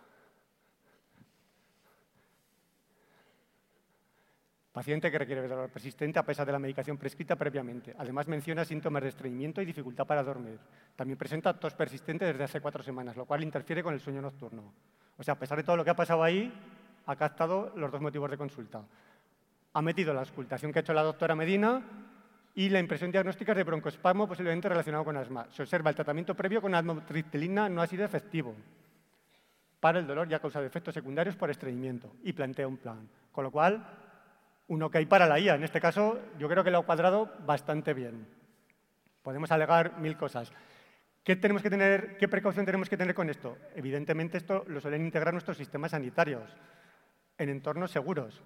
Paciente que requiere dolor persistente a pesar de la medicación prescrita previamente. Además menciona síntomas de estreñimiento y dificultad para dormir. También presenta tos persistente desde hace cuatro semanas, lo cual interfiere con el sueño nocturno. O sea, a pesar de todo lo que ha pasado ahí, ha captado los dos motivos de consulta. Ha metido la auscultación que ha hecho la doctora Medina y la impresión diagnóstica de broncoespasmo posiblemente relacionado con asma. Se observa el tratamiento previo con amitriptilina no ha sido efectivo para el dolor y ha causado efectos secundarios por estreñimiento y plantea un plan. Con lo cual, un ok para la I A. En este caso, yo creo que lo ha cuadrado bastante bien. Podemos alegar mil cosas. ¿Qué, tenemos que tener, ¿Qué precaución tenemos que tener con esto? Evidentemente, esto lo suelen integrar nuestros sistemas sanitarios en entornos seguros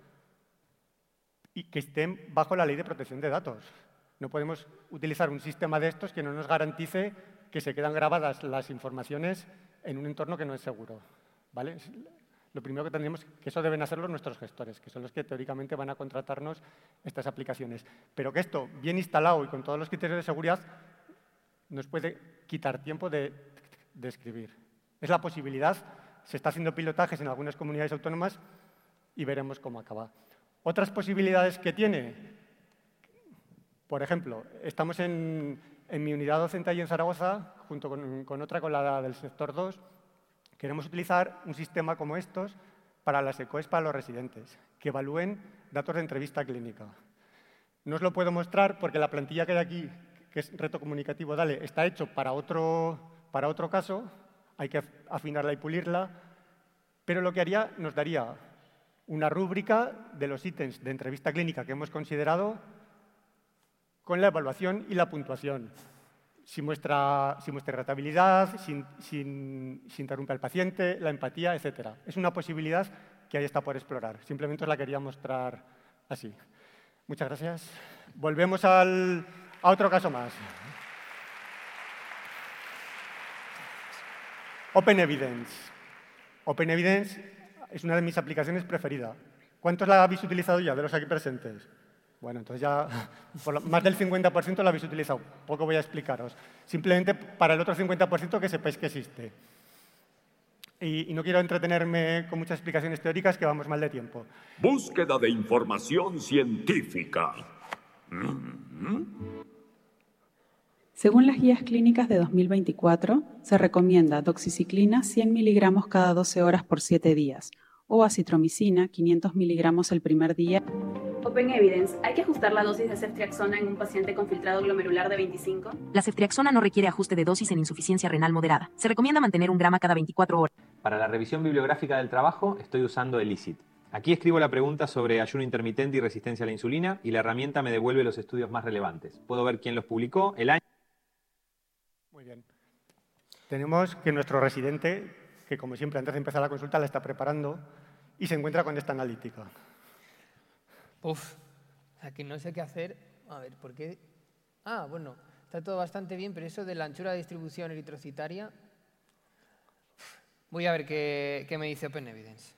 y que estén bajo la ley de protección de datos. No podemos utilizar un sistema de estos que no nos garantice que se quedan grabadas las informaciones en un entorno que no es seguro, ¿vale? Lo primero que tendríamos, que eso deben hacerlo nuestros gestores, que son los que teóricamente van a contratarnos estas aplicaciones. Pero que esto, bien instalado y con todos los criterios de seguridad, nos puede quitar tiempo de, de escribir. Es la posibilidad, se está haciendo pilotajes en algunas comunidades autónomas y veremos cómo acaba. Otras posibilidades que tiene, por ejemplo, estamos en, en mi unidad docente allí en Zaragoza, junto con, con otra, con la del sector dos, queremos utilizar un sistema como estos para las E C O Es para los residentes, que evalúen datos de entrevista clínica. No os lo puedo mostrar porque la plantilla que hay aquí, que es reto comunicativo, dale, está hecho para otro, para otro caso, hay que afinarla y pulirla, pero lo que haría, nos daría una rúbrica de los ítems de entrevista clínica que hemos considerado con la evaluación y la puntuación. Si muestra, si muestra irritabilidad, si, si, si interrumpe al paciente, la empatía, etcétera. Es una posibilidad que ahí está por explorar. Simplemente os la quería mostrar así. Muchas gracias. Volvemos al, a otro caso más. Open Evidence. Open Evidence es una de mis aplicaciones preferidas. ¿Cuántos la habéis utilizado ya de los aquí presentes? Bueno, entonces ya por lo, más del cincuenta por ciento lo habéis utilizado. Poco voy a explicaros. Simplemente para el otro cincuenta por ciento que sepáis que existe. Y, y no quiero entretenerme con muchas explicaciones teóricas, que vamos mal de tiempo. Búsqueda de información científica. Según las guías clínicas de dos mil veinticuatro, se recomienda doxiciclina cien miligramos cada doce horas por siete días o acitromicina quinientos miligramos el primer día. Open Evidence, ¿hay que ajustar la dosis de ceftriaxona en un paciente con filtrado glomerular de veinticinco? La ceftriaxona no requiere ajuste de dosis en insuficiencia renal moderada. Se recomienda mantener un grama cada veinticuatro horas. Para la revisión bibliográfica del trabajo estoy usando Elicit. Aquí escribo la pregunta sobre ayuno intermitente y resistencia a la insulina y la herramienta me devuelve los estudios más relevantes. Puedo ver quién los publicó, el año... Muy bien. Tenemos que nuestro residente, que como siempre antes de empezar la consulta la está preparando y se encuentra con esta analítica. Uf, aquí no sé qué hacer. A ver, ¿por qué? Ah, bueno, está todo bastante bien, pero eso de la anchura de distribución eritrocitaria... Voy a ver qué, qué me dice Open Evidence.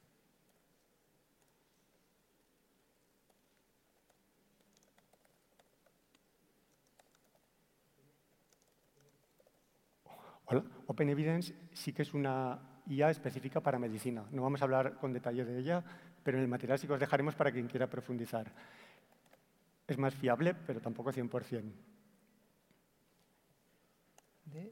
Hola. Open Evidence sí que es una I A específica para medicina. No vamos a hablar con detalle de ella, pero en el material sí que os dejaremos para quien quiera profundizar. Es más fiable, pero tampoco cien por cien. De...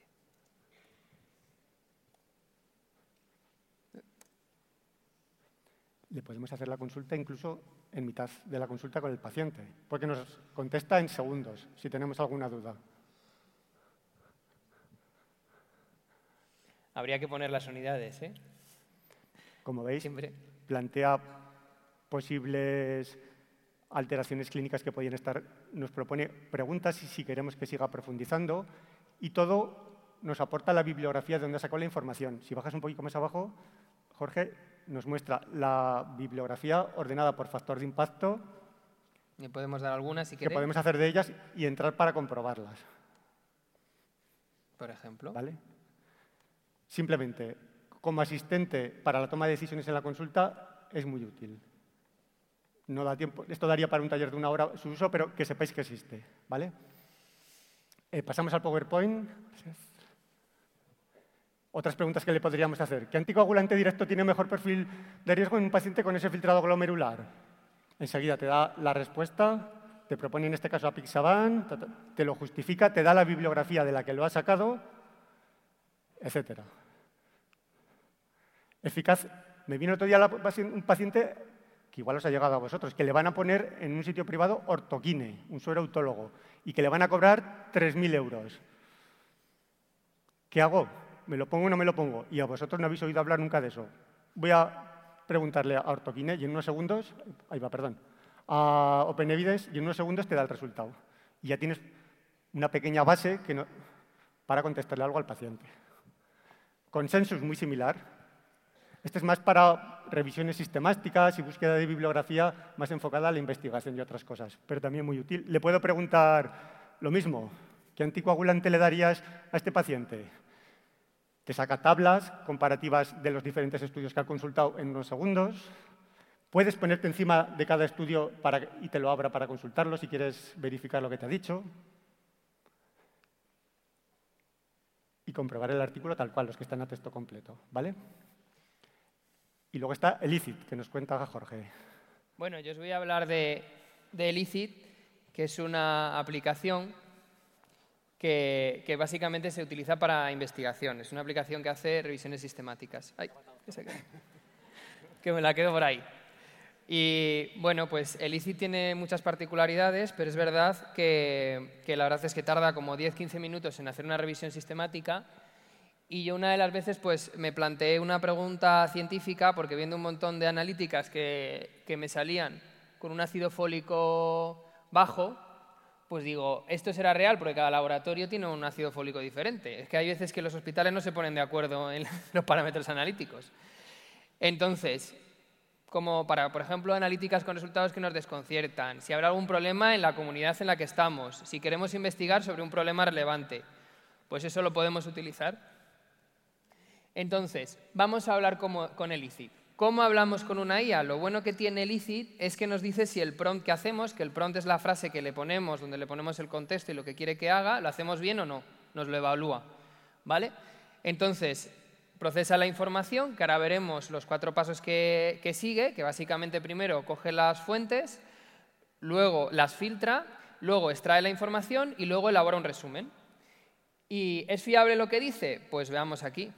Le podemos hacer la consulta incluso en mitad de la consulta con el paciente, porque nos contesta en segundos, si tenemos alguna duda. Habría que poner las unidades, ¿eh? Como veis, Siempre. plantea posibles alteraciones clínicas que podrían estar, nos propone preguntas y si queremos que siga profundizando, y todo nos aporta la bibliografía de donde sacó la información. Si bajas un poquito más abajo, Jorge nos muestra la bibliografía ordenada por factor de impacto. Y podemos dar algunas si que queréis. podemos hacer de ellas y entrar para comprobarlas. Por ejemplo. ¿Vale? Simplemente, como asistente para la toma de decisiones en la consulta, es muy útil. No da tiempo. Esto daría para un taller de una hora su uso, pero que sepáis que existe. ¿Vale? Eh, pasamos al PowerPoint. Otras preguntas que le podríamos hacer. ¿Qué anticoagulante directo tiene mejor perfil de riesgo en un paciente con ese filtrado glomerular? Enseguida te da la respuesta, te propone en este caso Apixaban, te lo justifica, te da la bibliografía de la que lo ha sacado, etcétera. Eficaz. Me vino otro día la, un paciente que igual os ha llegado a vosotros, que le van a poner en un sitio privado ortoquine, un suero autólogo, y que le van a cobrar tres mil euros. ¿Qué hago? ¿Me lo pongo o no me lo pongo? Y a vosotros no habéis oído hablar nunca de eso. Voy a preguntarle a Ortoquine y en unos segundos, ahí va, perdón, a Open Evidence y en unos segundos te da el resultado. Y ya tienes una pequeña base que no, para contestarle algo al paciente. Consensus muy similar. Este es más para revisiones sistemáticas y búsqueda de bibliografía más enfocada a la investigación y otras cosas, pero también muy útil. Le puedo preguntar lo mismo. ¿Qué anticoagulante le darías a este paciente? Te saca tablas comparativas de los diferentes estudios que ha consultado en unos segundos. Puedes ponerte encima de cada estudio para, y te lo abra para consultarlo si quieres verificar lo que te ha dicho. Y comprobar el artículo tal cual, los que están a texto completo. ¿Vale? Y luego está Elicit, que nos cuenta Jorge. Bueno, yo os voy a hablar de, de Elicit, que es una aplicación Que, que básicamente se utiliza para investigación. Es una aplicación que hace revisiones sistemáticas. Ay, que, se que me la quedo por ahí. Y bueno, pues Elicit tiene muchas particularidades, pero es verdad que, que la verdad es que tarda como diez a quince minutos en hacer una revisión sistemática. Y yo una de las veces pues me planteé una pregunta científica porque viendo un montón de analíticas que, que me salían con un ácido fólico bajo, pues digo, esto será real porque cada laboratorio tiene un ácido fólico diferente. Es que hay veces que los hospitales no se ponen de acuerdo en los parámetros analíticos. Entonces, como para, por ejemplo, analíticas con resultados que nos desconciertan, si habrá algún problema en la comunidad en la que estamos, si queremos investigar sobre un problema relevante, pues eso lo podemos utilizar. Entonces, vamos a hablar como, con Elicit. ¿Cómo hablamos con una I A? Lo bueno que tiene Elicit es que nos dice si el prompt que hacemos, que el prompt es la frase que le ponemos, donde le ponemos el contexto y lo que quiere que haga, lo hacemos bien o no, nos lo evalúa, ¿vale? Entonces, procesa la información, que ahora veremos los cuatro pasos que, que sigue, que básicamente primero coge las fuentes, luego las filtra, luego extrae la información y luego elabora un resumen. ¿Y es fiable lo que dice? Pues veamos aquí.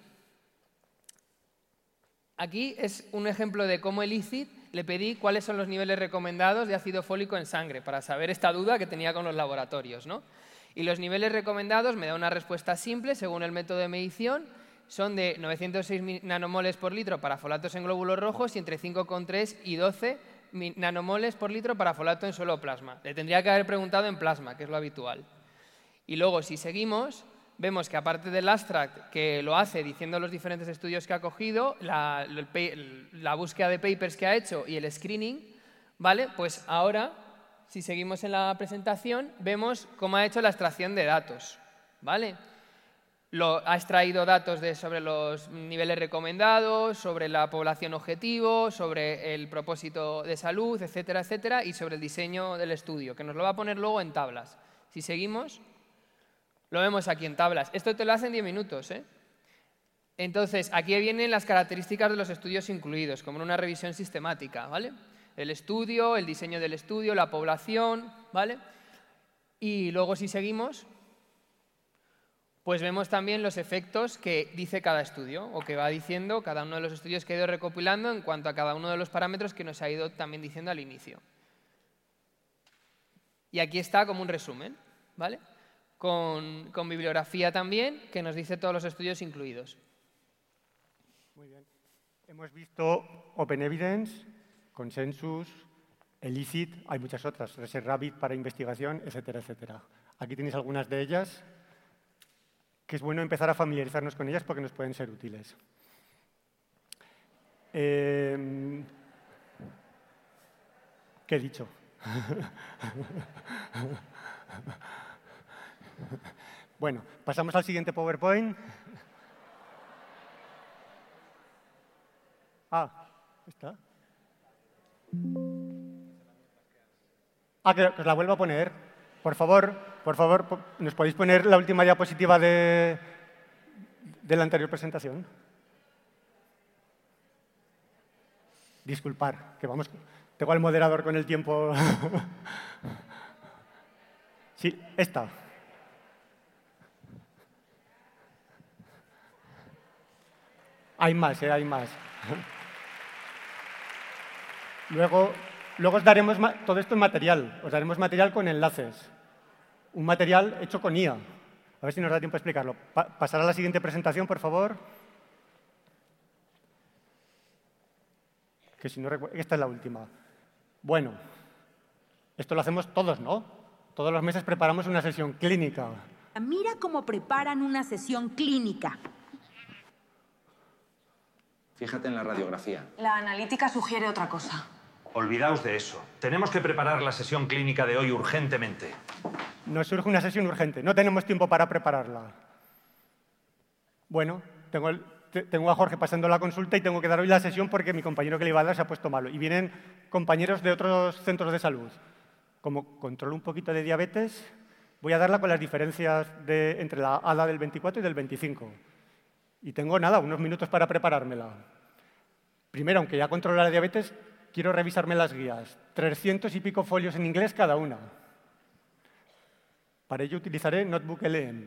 Aquí es un ejemplo de cómo el I C I D le pedí cuáles son los niveles recomendados de ácido fólico en sangre, para saber esta duda que tenía con los laboratorios, ¿no? Y los niveles recomendados me da una respuesta simple según el método de medición. Son de novecientos seis nanomoles por litro para folatos en glóbulos rojos y entre cinco coma tres y doce nanomoles por litro para folato en suelo plasma. Le tendría que haber preguntado en plasma, que es lo habitual. Y luego, si seguimos, vemos que aparte del abstract, que lo hace diciendo los diferentes estudios que ha cogido, la, el, la búsqueda de papers que ha hecho y el screening, ¿vale? Pues ahora, si seguimos en la presentación, vemos cómo ha hecho la extracción de datos, ¿vale? Lo, ha extraído datos de, sobre los niveles recomendados, sobre la población objetivo, sobre el propósito de salud, etcétera, etcétera, y sobre el diseño del estudio, que nos lo va a poner luego en tablas. Si seguimos, lo vemos aquí en tablas. Esto te lo hace en diez minutos, ¿eh? Entonces, aquí vienen las características de los estudios incluidos, como en una revisión sistemática, ¿vale? El estudio, el diseño del estudio, la población, ¿vale? Y luego, si seguimos, pues vemos también los efectos que dice cada estudio o que va diciendo cada uno de los estudios que ha ido recopilando en cuanto a cada uno de los parámetros que nos ha ido también diciendo al inicio. Y aquí está como un resumen, ¿vale? Con, con bibliografía también que nos dice todos los estudios incluidos. Muy bien. Hemos visto Open Evidence, Consensus, el I C I D, hay muchas otras, Research Rabbit para investigación, etcétera, etcétera. Aquí tenéis algunas de ellas, que es bueno empezar a familiarizarnos con ellas porque nos pueden ser útiles. Eh, ¿Qué he dicho? Bueno, pasamos al siguiente PowerPoint. Ah, ¿está? Ah, que os la vuelvo a poner. Por favor, por favor, ¿nos podéis poner la última diapositiva de, de la anterior presentación? Disculpar, que vamos, tengo al moderador con el tiempo. Sí, esta. Hay más, ¿eh? Hay más. Luego, luego os daremos, todo esto en material, os daremos material con enlaces. Un material hecho con I A. A ver si nos da tiempo a explicarlo. Pa pasar a la siguiente presentación, por favor. Que si no recuerdo, esta es la última. Bueno, esto lo hacemos todos, ¿no? Todos los meses preparamos una sesión clínica. Mira cómo preparan una sesión clínica. Fíjate en la radiografía. La analítica sugiere otra cosa. Olvidaos de eso. Tenemos que preparar la sesión clínica de hoy urgentemente. Nos surge una sesión urgente. No tenemos tiempo para prepararla. Bueno, tengo, el, tengo a Jorge pasando la consulta y tengo que dar hoy la sesión porque mi compañero que le iba a dar se ha puesto malo. Y vienen compañeros de otros centros de salud. Como controlo un poquito de diabetes, voy a darla con las diferencias de, entre la A D A del veinticuatro y del veinticinco. Y tengo, nada, unos minutos para preparármela. Primero, aunque ya controlo la diabetes, quiero revisarme las guías. trescientos y pico folios en inglés cada una. Para ello utilizaré Notebook L M.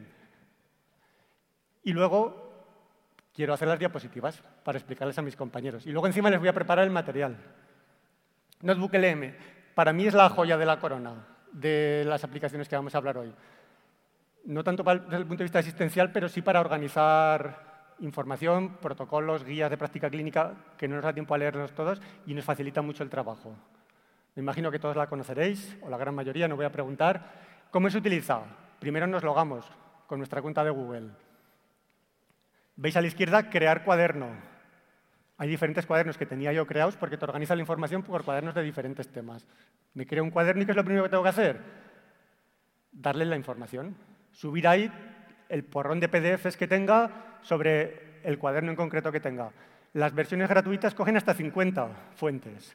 Y luego quiero hacer las diapositivas para explicarles a mis compañeros. Y luego encima les voy a preparar el material. Notebook L M, para mí es la joya de la corona de las aplicaciones que vamos a hablar hoy. No tanto desde el punto de vista asistencial, pero sí para organizar información, protocolos, guías de práctica clínica, que no nos da tiempo a leerlos todos y nos facilita mucho el trabajo. Me imagino que todos la conoceréis, o la gran mayoría, no voy a preguntar. ¿Cómo se utiliza? Primero nos logamos con nuestra cuenta de Google. Veis a la izquierda, crear cuaderno. Hay diferentes cuadernos que tenía yo creados porque te organiza la información por cuadernos de diferentes temas. Me creo un cuaderno y ¿qué es lo primero que tengo que hacer? Darle la información. Subir ahí el porrón de P D Efes que tenga sobre el cuaderno en concreto que tenga. Las versiones gratuitas cogen hasta cincuenta fuentes,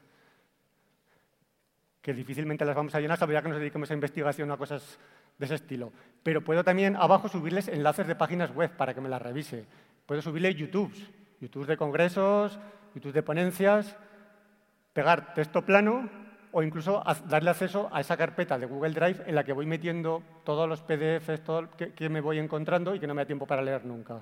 que difícilmente las vamos a llenar, sabría que nos dediquemos a investigación o a cosas de ese estilo. Pero puedo también abajo subirles enlaces de páginas web para que me las revise. Puedo subirle YouTube, YouTube de congresos, YouTube de ponencias, pegar texto plano o incluso darle acceso a esa carpeta de Google Drive en la que voy metiendo todos los P D Efes todo que, que me voy encontrando y que no me da tiempo para leer nunca.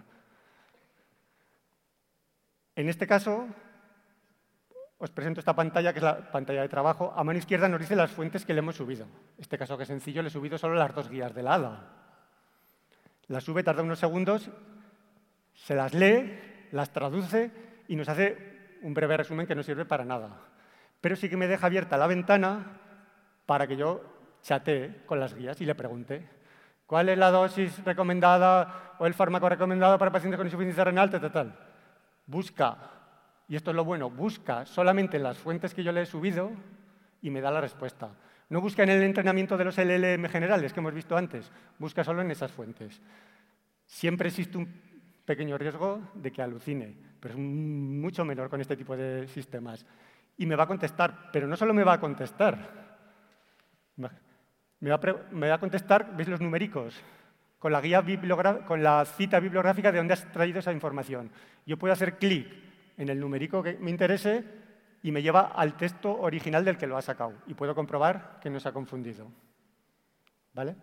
En este caso, os presento esta pantalla, que es la pantalla de trabajo. A mano izquierda nos dice las fuentes que le hemos subido. En este caso, que es sencillo, le he subido solo las dos guías de la hada. Las sube, tarda unos segundos, se las lee, las traduce y nos hace un breve resumen que no sirve para nada. Pero sí que me deja abierta la ventana para que yo chatee con las guías y le pregunte ¿cuál es la dosis recomendada o el fármaco recomendado para pacientes con insuficiencia renal? Tal, tal, tal. Busca, y esto es lo bueno, busca solamente las fuentes que yo le he subido y me da la respuesta. No busca en el entrenamiento de los L L M generales que hemos visto antes, busca solo en esas fuentes. Siempre existe un pequeño riesgo de que alucine, pero es mucho menor con este tipo de sistemas. Y me va a contestar, pero no solo me va a contestar, me va a, pre me va a contestar, ¿veis los numéricos? Con la, guía con la cita bibliográfica de dónde has traído esa información. Yo puedo hacer clic en el numérico que me interese y me lleva al texto original del que lo ha sacado. Y puedo comprobar que no se ha confundido. ¿Vale?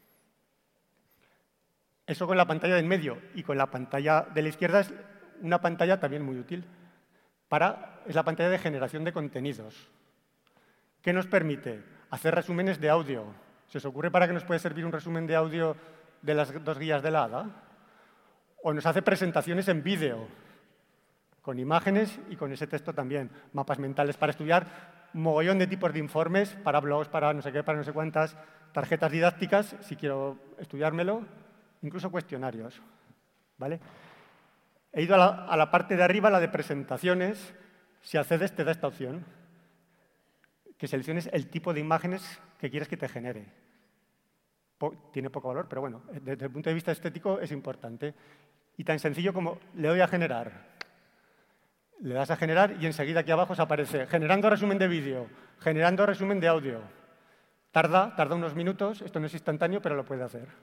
Eso con la pantalla de en medio. Y con la pantalla de la izquierda es una pantalla también muy útil. Para, es la pantalla de generación de contenidos. ¿Qué nos permite? Hacer resúmenes de audio. ¿Se os ocurre para qué nos puede servir un resumen de audio de las dos guías de la hada? O nos hace presentaciones en vídeo, con imágenes y con ese texto también. Mapas mentales para estudiar, mogollón de tipos de informes, para blogs, para no sé qué, para no sé cuántas, tarjetas didácticas, si quiero estudiármelo, incluso cuestionarios. ¿Vale? He ido a la, a la parte de arriba, la de presentaciones. Si accedes, te da esta opción, que selecciones el tipo de imágenes que quieres que te genere. Tiene poco valor, pero bueno, desde el punto de vista estético es importante. Y tan sencillo como le doy a generar. Le das a generar y enseguida aquí abajo os aparece generando resumen de vídeo, generando resumen de audio. Tarda, tarda unos minutos, esto no es instantáneo, pero lo puede hacer.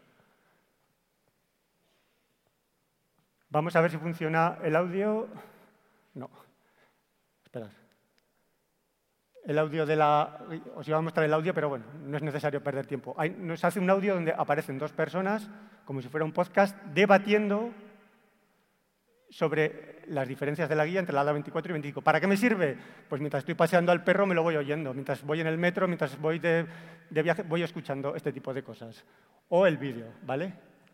Vamos a ver si funciona el audio. No. Esperad. El audio de la... Os iba a mostrar el audio, pero bueno, no es necesario perder tiempo. Hay, nos hace un audio donde aparecen dos personas, como si fuera un podcast, debatiendo sobre las diferencias de la guía entre la hada veinticuatro y veinticinco. ¿Para qué me sirve? Pues mientras estoy paseando al perro me lo voy oyendo. Mientras voy en el metro, mientras voy de, de viaje, voy escuchando este tipo de cosas. O el vídeo, ¿vale?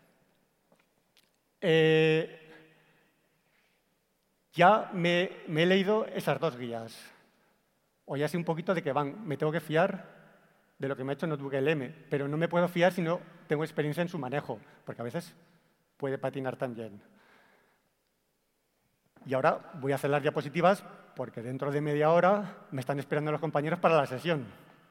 Eh, ya me, me he leído esas dos guías. O ya sé un poquito de qué van. Me tengo que fiar de lo que me ha hecho Notebook L M, pero no me puedo fiar si no tengo experiencia en su manejo, porque a veces puede patinar también. Y ahora voy a hacer las diapositivas porque dentro de media hora me están esperando los compañeros para la sesión.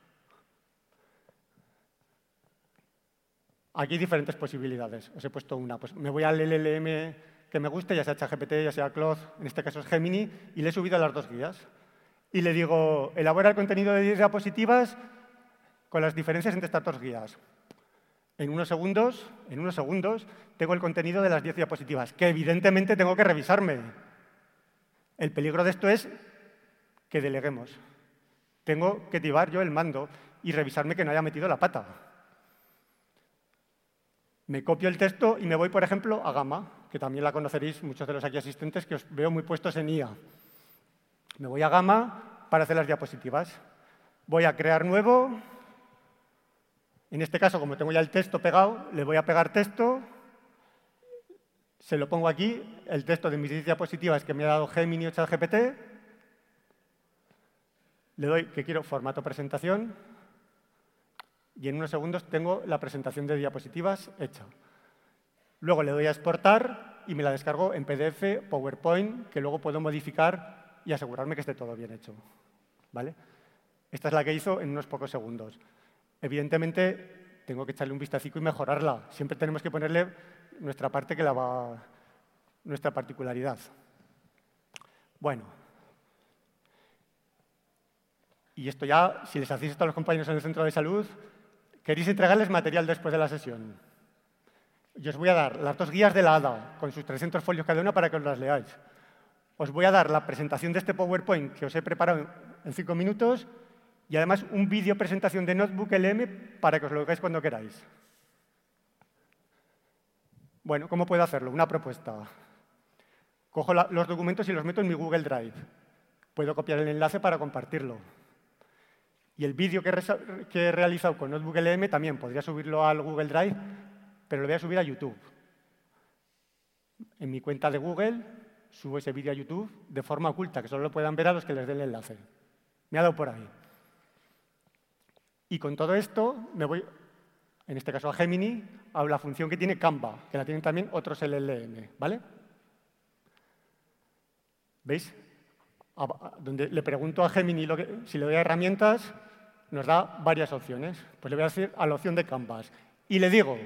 Aquí hay diferentes posibilidades. Os he puesto una. Pues me voy al L L M que me guste, ya sea ChatGPT, ya sea Claude, en este caso es Gemini, y le he subido las dos guías. Y le digo, elabora el contenido de diez diapositivas con las diferencias entre estas dos guías. En unos segundos, en unos segundos tengo el contenido de las diez diapositivas, que evidentemente tengo que revisarme. El peligro de esto es que deleguemos. Tengo que tibar yo el mando y revisarme que no haya metido la pata. Me copio el texto y me voy, por ejemplo, a Gamma, que también la conoceréis muchos de los aquí asistentes, que os veo muy puestos en I A. Me voy a Gamma para hacer las diapositivas. Voy a crear nuevo. En este caso, como tengo ya el texto pegado, le voy a pegar texto. Se lo pongo aquí, el texto de mis diez diapositivas que me ha dado Gemini o ChatGPT. Le doy que quiero formato presentación. Y en unos segundos tengo la presentación de diapositivas hecha. Luego le doy a exportar y me la descargo en P D F, PowerPoint, que luego puedo modificar y asegurarme que esté todo bien hecho. ¿Vale? Esta es la que hizo en unos pocos segundos. Evidentemente, tengo que echarle un vistacico y mejorarla. Siempre tenemos que ponerle nuestra parte que la va, nuestra particularidad. Bueno. Y esto ya, si les hacéis esto a los compañeros en el centro de salud, queréis entregarles material después de la sesión. Yo os voy a dar las dos guías de la Hada, con sus trescientos folios cada una para que os las leáis. Os voy a dar la presentación de este PowerPoint que os he preparado en cinco minutos y además un vídeo presentación de Notebook L M para que os lo hagáis cuando queráis. Bueno, ¿cómo puedo hacerlo? Una propuesta. Cojo la, los documentos y los meto en mi Google Drive. Puedo copiar el enlace para compartirlo. Y el vídeo que, que he realizado con Notebook L M también podría subirlo al Google Drive, pero lo voy a subir a YouTube. En mi cuenta de Google subo ese vídeo a YouTube de forma oculta, que solo lo puedan ver a los que les dé el enlace. Me ha dado por ahí. Y con todo esto me voy, en este caso a Gemini, a la función que tiene Canva, que la tienen también otros L L M, ¿vale? ¿Veis? Donde le pregunto a Gemini lo que, si le doy a herramientas, nos da varias opciones. Pues le voy a decir a la opción de Canvas. Y le digo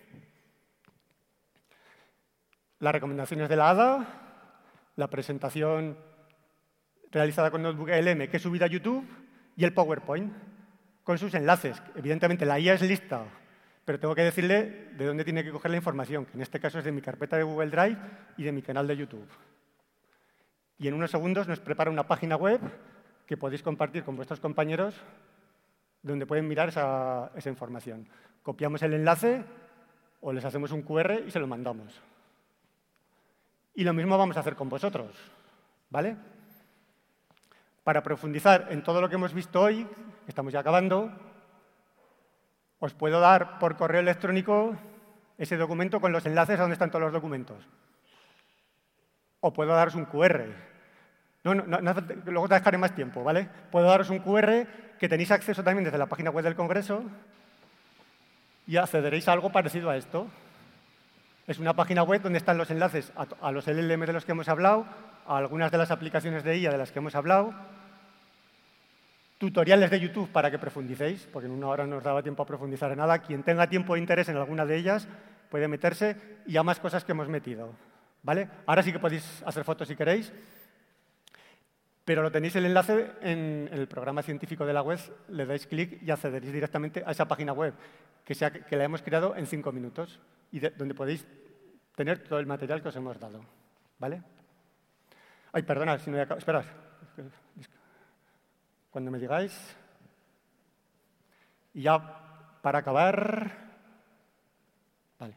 las recomendaciones de la Hada, la presentación realizada con Notebook L M que he subido a YouTube y el PowerPoint con sus enlaces. Evidentemente, la I A es lista, pero tengo que decirle de dónde tiene que coger la información, que en este caso es de mi carpeta de Google Drive y de mi canal de YouTube. Y en unos segundos nos prepara una página web que podéis compartir con vuestros compañeros donde pueden mirar esa, esa información. Copiamos el enlace o les hacemos un cu erre y se lo mandamos. Y lo mismo vamos a hacer con vosotros, ¿vale? Para profundizar en todo lo que hemos visto hoy, estamos ya acabando, os puedo dar por correo electrónico ese documento con los enlaces a donde están todos los documentos. O puedo daros un cu erre. No, no, no, no, luego te dejaré más tiempo, ¿vale? Puedo daros un cu erre que tenéis acceso también desde la página web del Congreso y accederéis a algo parecido a esto. Es una página web donde están los enlaces a, a los L L M de los que hemos hablado, a algunas de las aplicaciones de I A de las que hemos hablado, tutoriales de YouTube para que profundicéis, porque en una hora no os daba tiempo a profundizar en nada. Quien tenga tiempo e interés en alguna de ellas puede meterse y a más cosas que hemos metido, ¿vale? Ahora sí que podéis hacer fotos si queréis, pero lo tenéis el enlace en, en el programa científico de la web, le dais clic y accederéis directamente a esa página web, que, sea, que la hemos creado en cinco minutos y de, donde podéis tener todo el material que os hemos dado, ¿vale? Ay, perdonad, si no he acabado. Esperad. Cuando me digáis. Y ya, para acabar. Vale.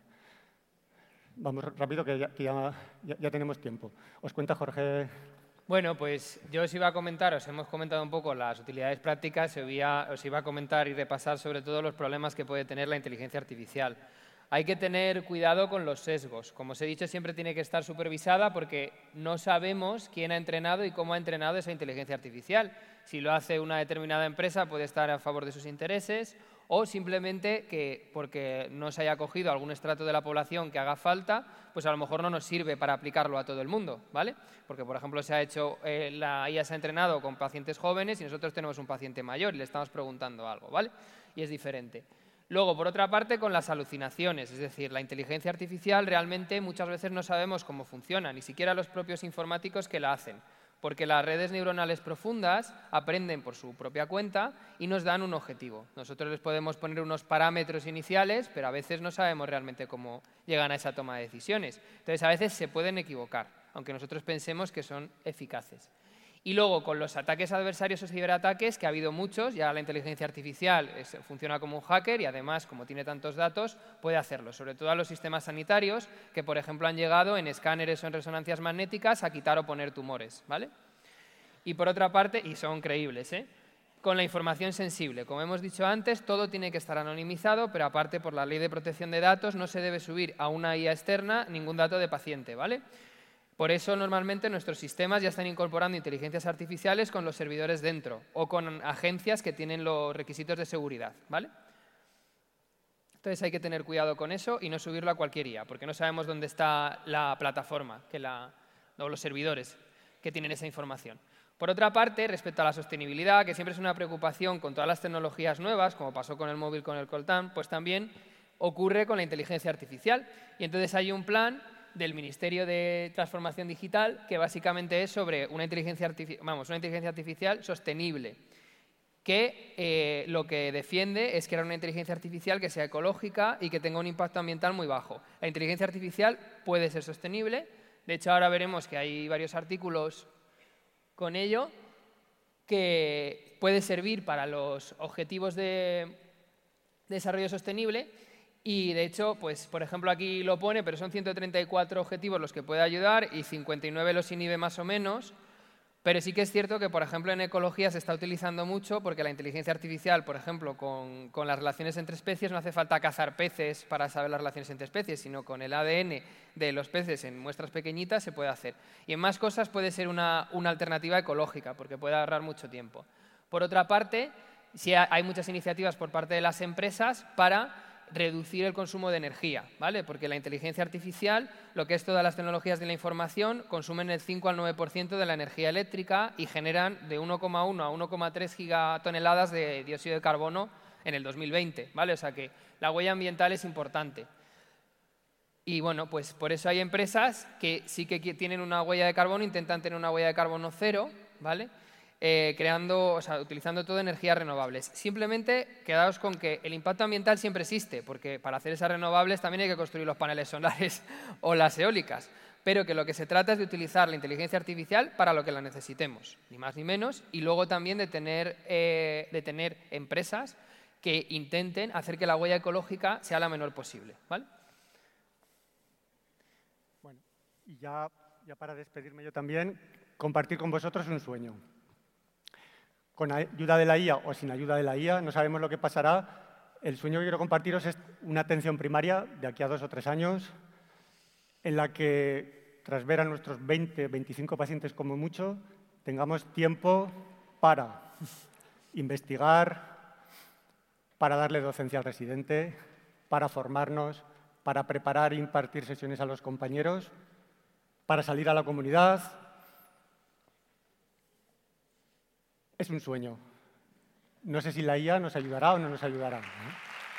Vamos rápido, que ya, que ya, ya, ya tenemos tiempo. Os cuenta Jorge. Bueno, pues yo os iba a comentar, os hemos comentado un poco las utilidades prácticas, os iba, os iba a comentar y repasar sobre todo los problemas que puede tener la inteligencia artificial. Hay que tener cuidado con los sesgos. Como os he dicho, siempre tiene que estar supervisada porque no sabemos quién ha entrenado y cómo ha entrenado esa inteligencia artificial. Si lo hace una determinada empresa, puede estar a favor de sus intereses o simplemente que porque no se haya cogido algún estrato de la población que haga falta, pues a lo mejor no nos sirve para aplicarlo a todo el mundo, ¿vale? Porque, por ejemplo, se ha hecho, eh, la I A se ha entrenado con pacientes jóvenes y nosotros tenemos un paciente mayor y le estamos preguntando algo, ¿vale? Y es diferente. Luego, por otra parte, con las alucinaciones, es decir, la inteligencia artificial realmente muchas veces no sabemos cómo funciona, ni siquiera los propios informáticos que la hacen, porque las redes neuronales profundas aprenden por su propia cuenta y nos dan un objetivo. Nosotros les podemos poner unos parámetros iniciales, pero a veces no sabemos realmente cómo llegan a esa toma de decisiones. Entonces, a veces se pueden equivocar, aunque nosotros pensemos que son eficaces. Y luego, con los ataques adversarios o ciberataques, que ha habido muchos, ya la inteligencia artificial es, funciona como un hacker y además, como tiene tantos datos, puede hacerlo. Sobre todo a los sistemas sanitarios, que por ejemplo han llegado en escáneres o en resonancias magnéticas a quitar o poner tumores, ¿vale? Y por otra parte, y son creíbles, ¿eh? Con la información sensible. Como hemos dicho antes, todo tiene que estar anonimizado, pero aparte, por la ley de protección de datos, no se debe subir a una I A externa ningún dato de paciente, ¿vale? Por eso, normalmente, nuestros sistemas ya están incorporando inteligencias artificiales con los servidores dentro o con agencias que tienen los requisitos de seguridad, ¿vale? Entonces, hay que tener cuidado con eso y no subirlo a cualquier I A, porque no sabemos dónde está la plataforma que la, o los servidores que tienen esa información. Por otra parte, respecto a la sostenibilidad, que siempre es una preocupación con todas las tecnologías nuevas, como pasó con el móvil, con el Coltan, pues también ocurre con la inteligencia artificial. Y entonces hay un plan del Ministerio de Transformación Digital, que básicamente es sobre una inteligencia, artifici- vamos, una inteligencia artificial sostenible. que eh, lo que defiende es crear una inteligencia artificial que sea ecológica y que tenga un impacto ambiental muy bajo. La inteligencia artificial puede ser sostenible. De hecho, ahora veremos que hay varios artículos con ello que puede servir para los objetivos de desarrollo sostenible. Y, de hecho, pues, por ejemplo, aquí lo pone, pero son ciento treinta y cuatro objetivos los que puede ayudar y cincuenta y nueve los inhibe más o menos. Pero sí que es cierto que, por ejemplo, en ecología se está utilizando mucho porque la inteligencia artificial, por ejemplo, con, con las relaciones entre especies, no hace falta cazar peces para saber las relaciones entre especies, sino con el A D N de los peces en muestras pequeñitas se puede hacer. Y en más cosas puede ser una, una alternativa ecológica porque puede ahorrar mucho tiempo. Por otra parte, sí hay muchas iniciativas por parte de las empresas para reducir el consumo de energía, ¿vale? Porque la inteligencia artificial, lo que es todas las tecnologías de la información, consumen el cinco al nueve por ciento de la energía eléctrica y generan de uno coma uno a uno coma tres gigatoneladas de dióxido de carbono en el dos mil veinte, ¿vale? O sea que la huella ambiental es importante. Y bueno, pues por eso hay empresas que sí que tienen una huella de carbono, intentan tener una huella de carbono cero, ¿vale? Eh, creando, o sea, utilizando todo energías renovables. Simplemente quedaos con que el impacto ambiental siempre existe, porque para hacer esas renovables también hay que construir los paneles solares o las eólicas, pero que lo que se trata es de utilizar la inteligencia artificial para lo que la necesitemos, ni más ni menos, y luego también de tener, eh, de tener empresas que intenten hacer que la huella ecológica sea la menor posible, ¿vale? Bueno, y ya, ya para despedirme yo también, compartir con vosotros un sueño. Con ayuda de la I A o sin ayuda de la I A, no sabemos lo que pasará. El sueño que quiero compartiros es una atención primaria de aquí a dos o tres años, en la que, tras ver a nuestros veinte, veinticinco pacientes como mucho, tengamos tiempo para investigar, para darle docencia al residente, para formarnos, para preparar e impartir sesiones a los compañeros, para salir a la comunidad. Es un sueño. No sé si la I A nos ayudará o no nos ayudará, ¿no?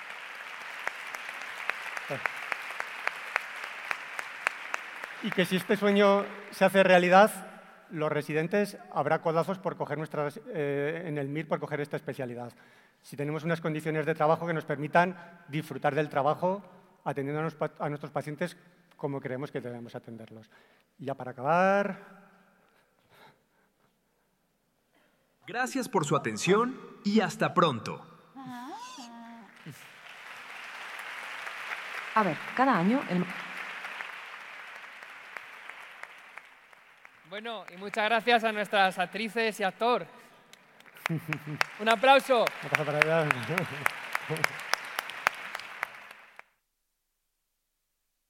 Y que si este sueño se hace realidad, los residentes habrá codazos por coger nuestras, eh, en el M I R por coger esta especialidad. Si tenemos unas condiciones de trabajo que nos permitan disfrutar del trabajo atendiendo a, nos, a nuestros pacientes como creemos que debemos atenderlos. Y ya para acabar... Gracias por su atención y hasta pronto. A ver, cada año... El... Bueno, y muchas gracias a nuestras actrices y actor. Un aplauso. Un aplauso para ellas.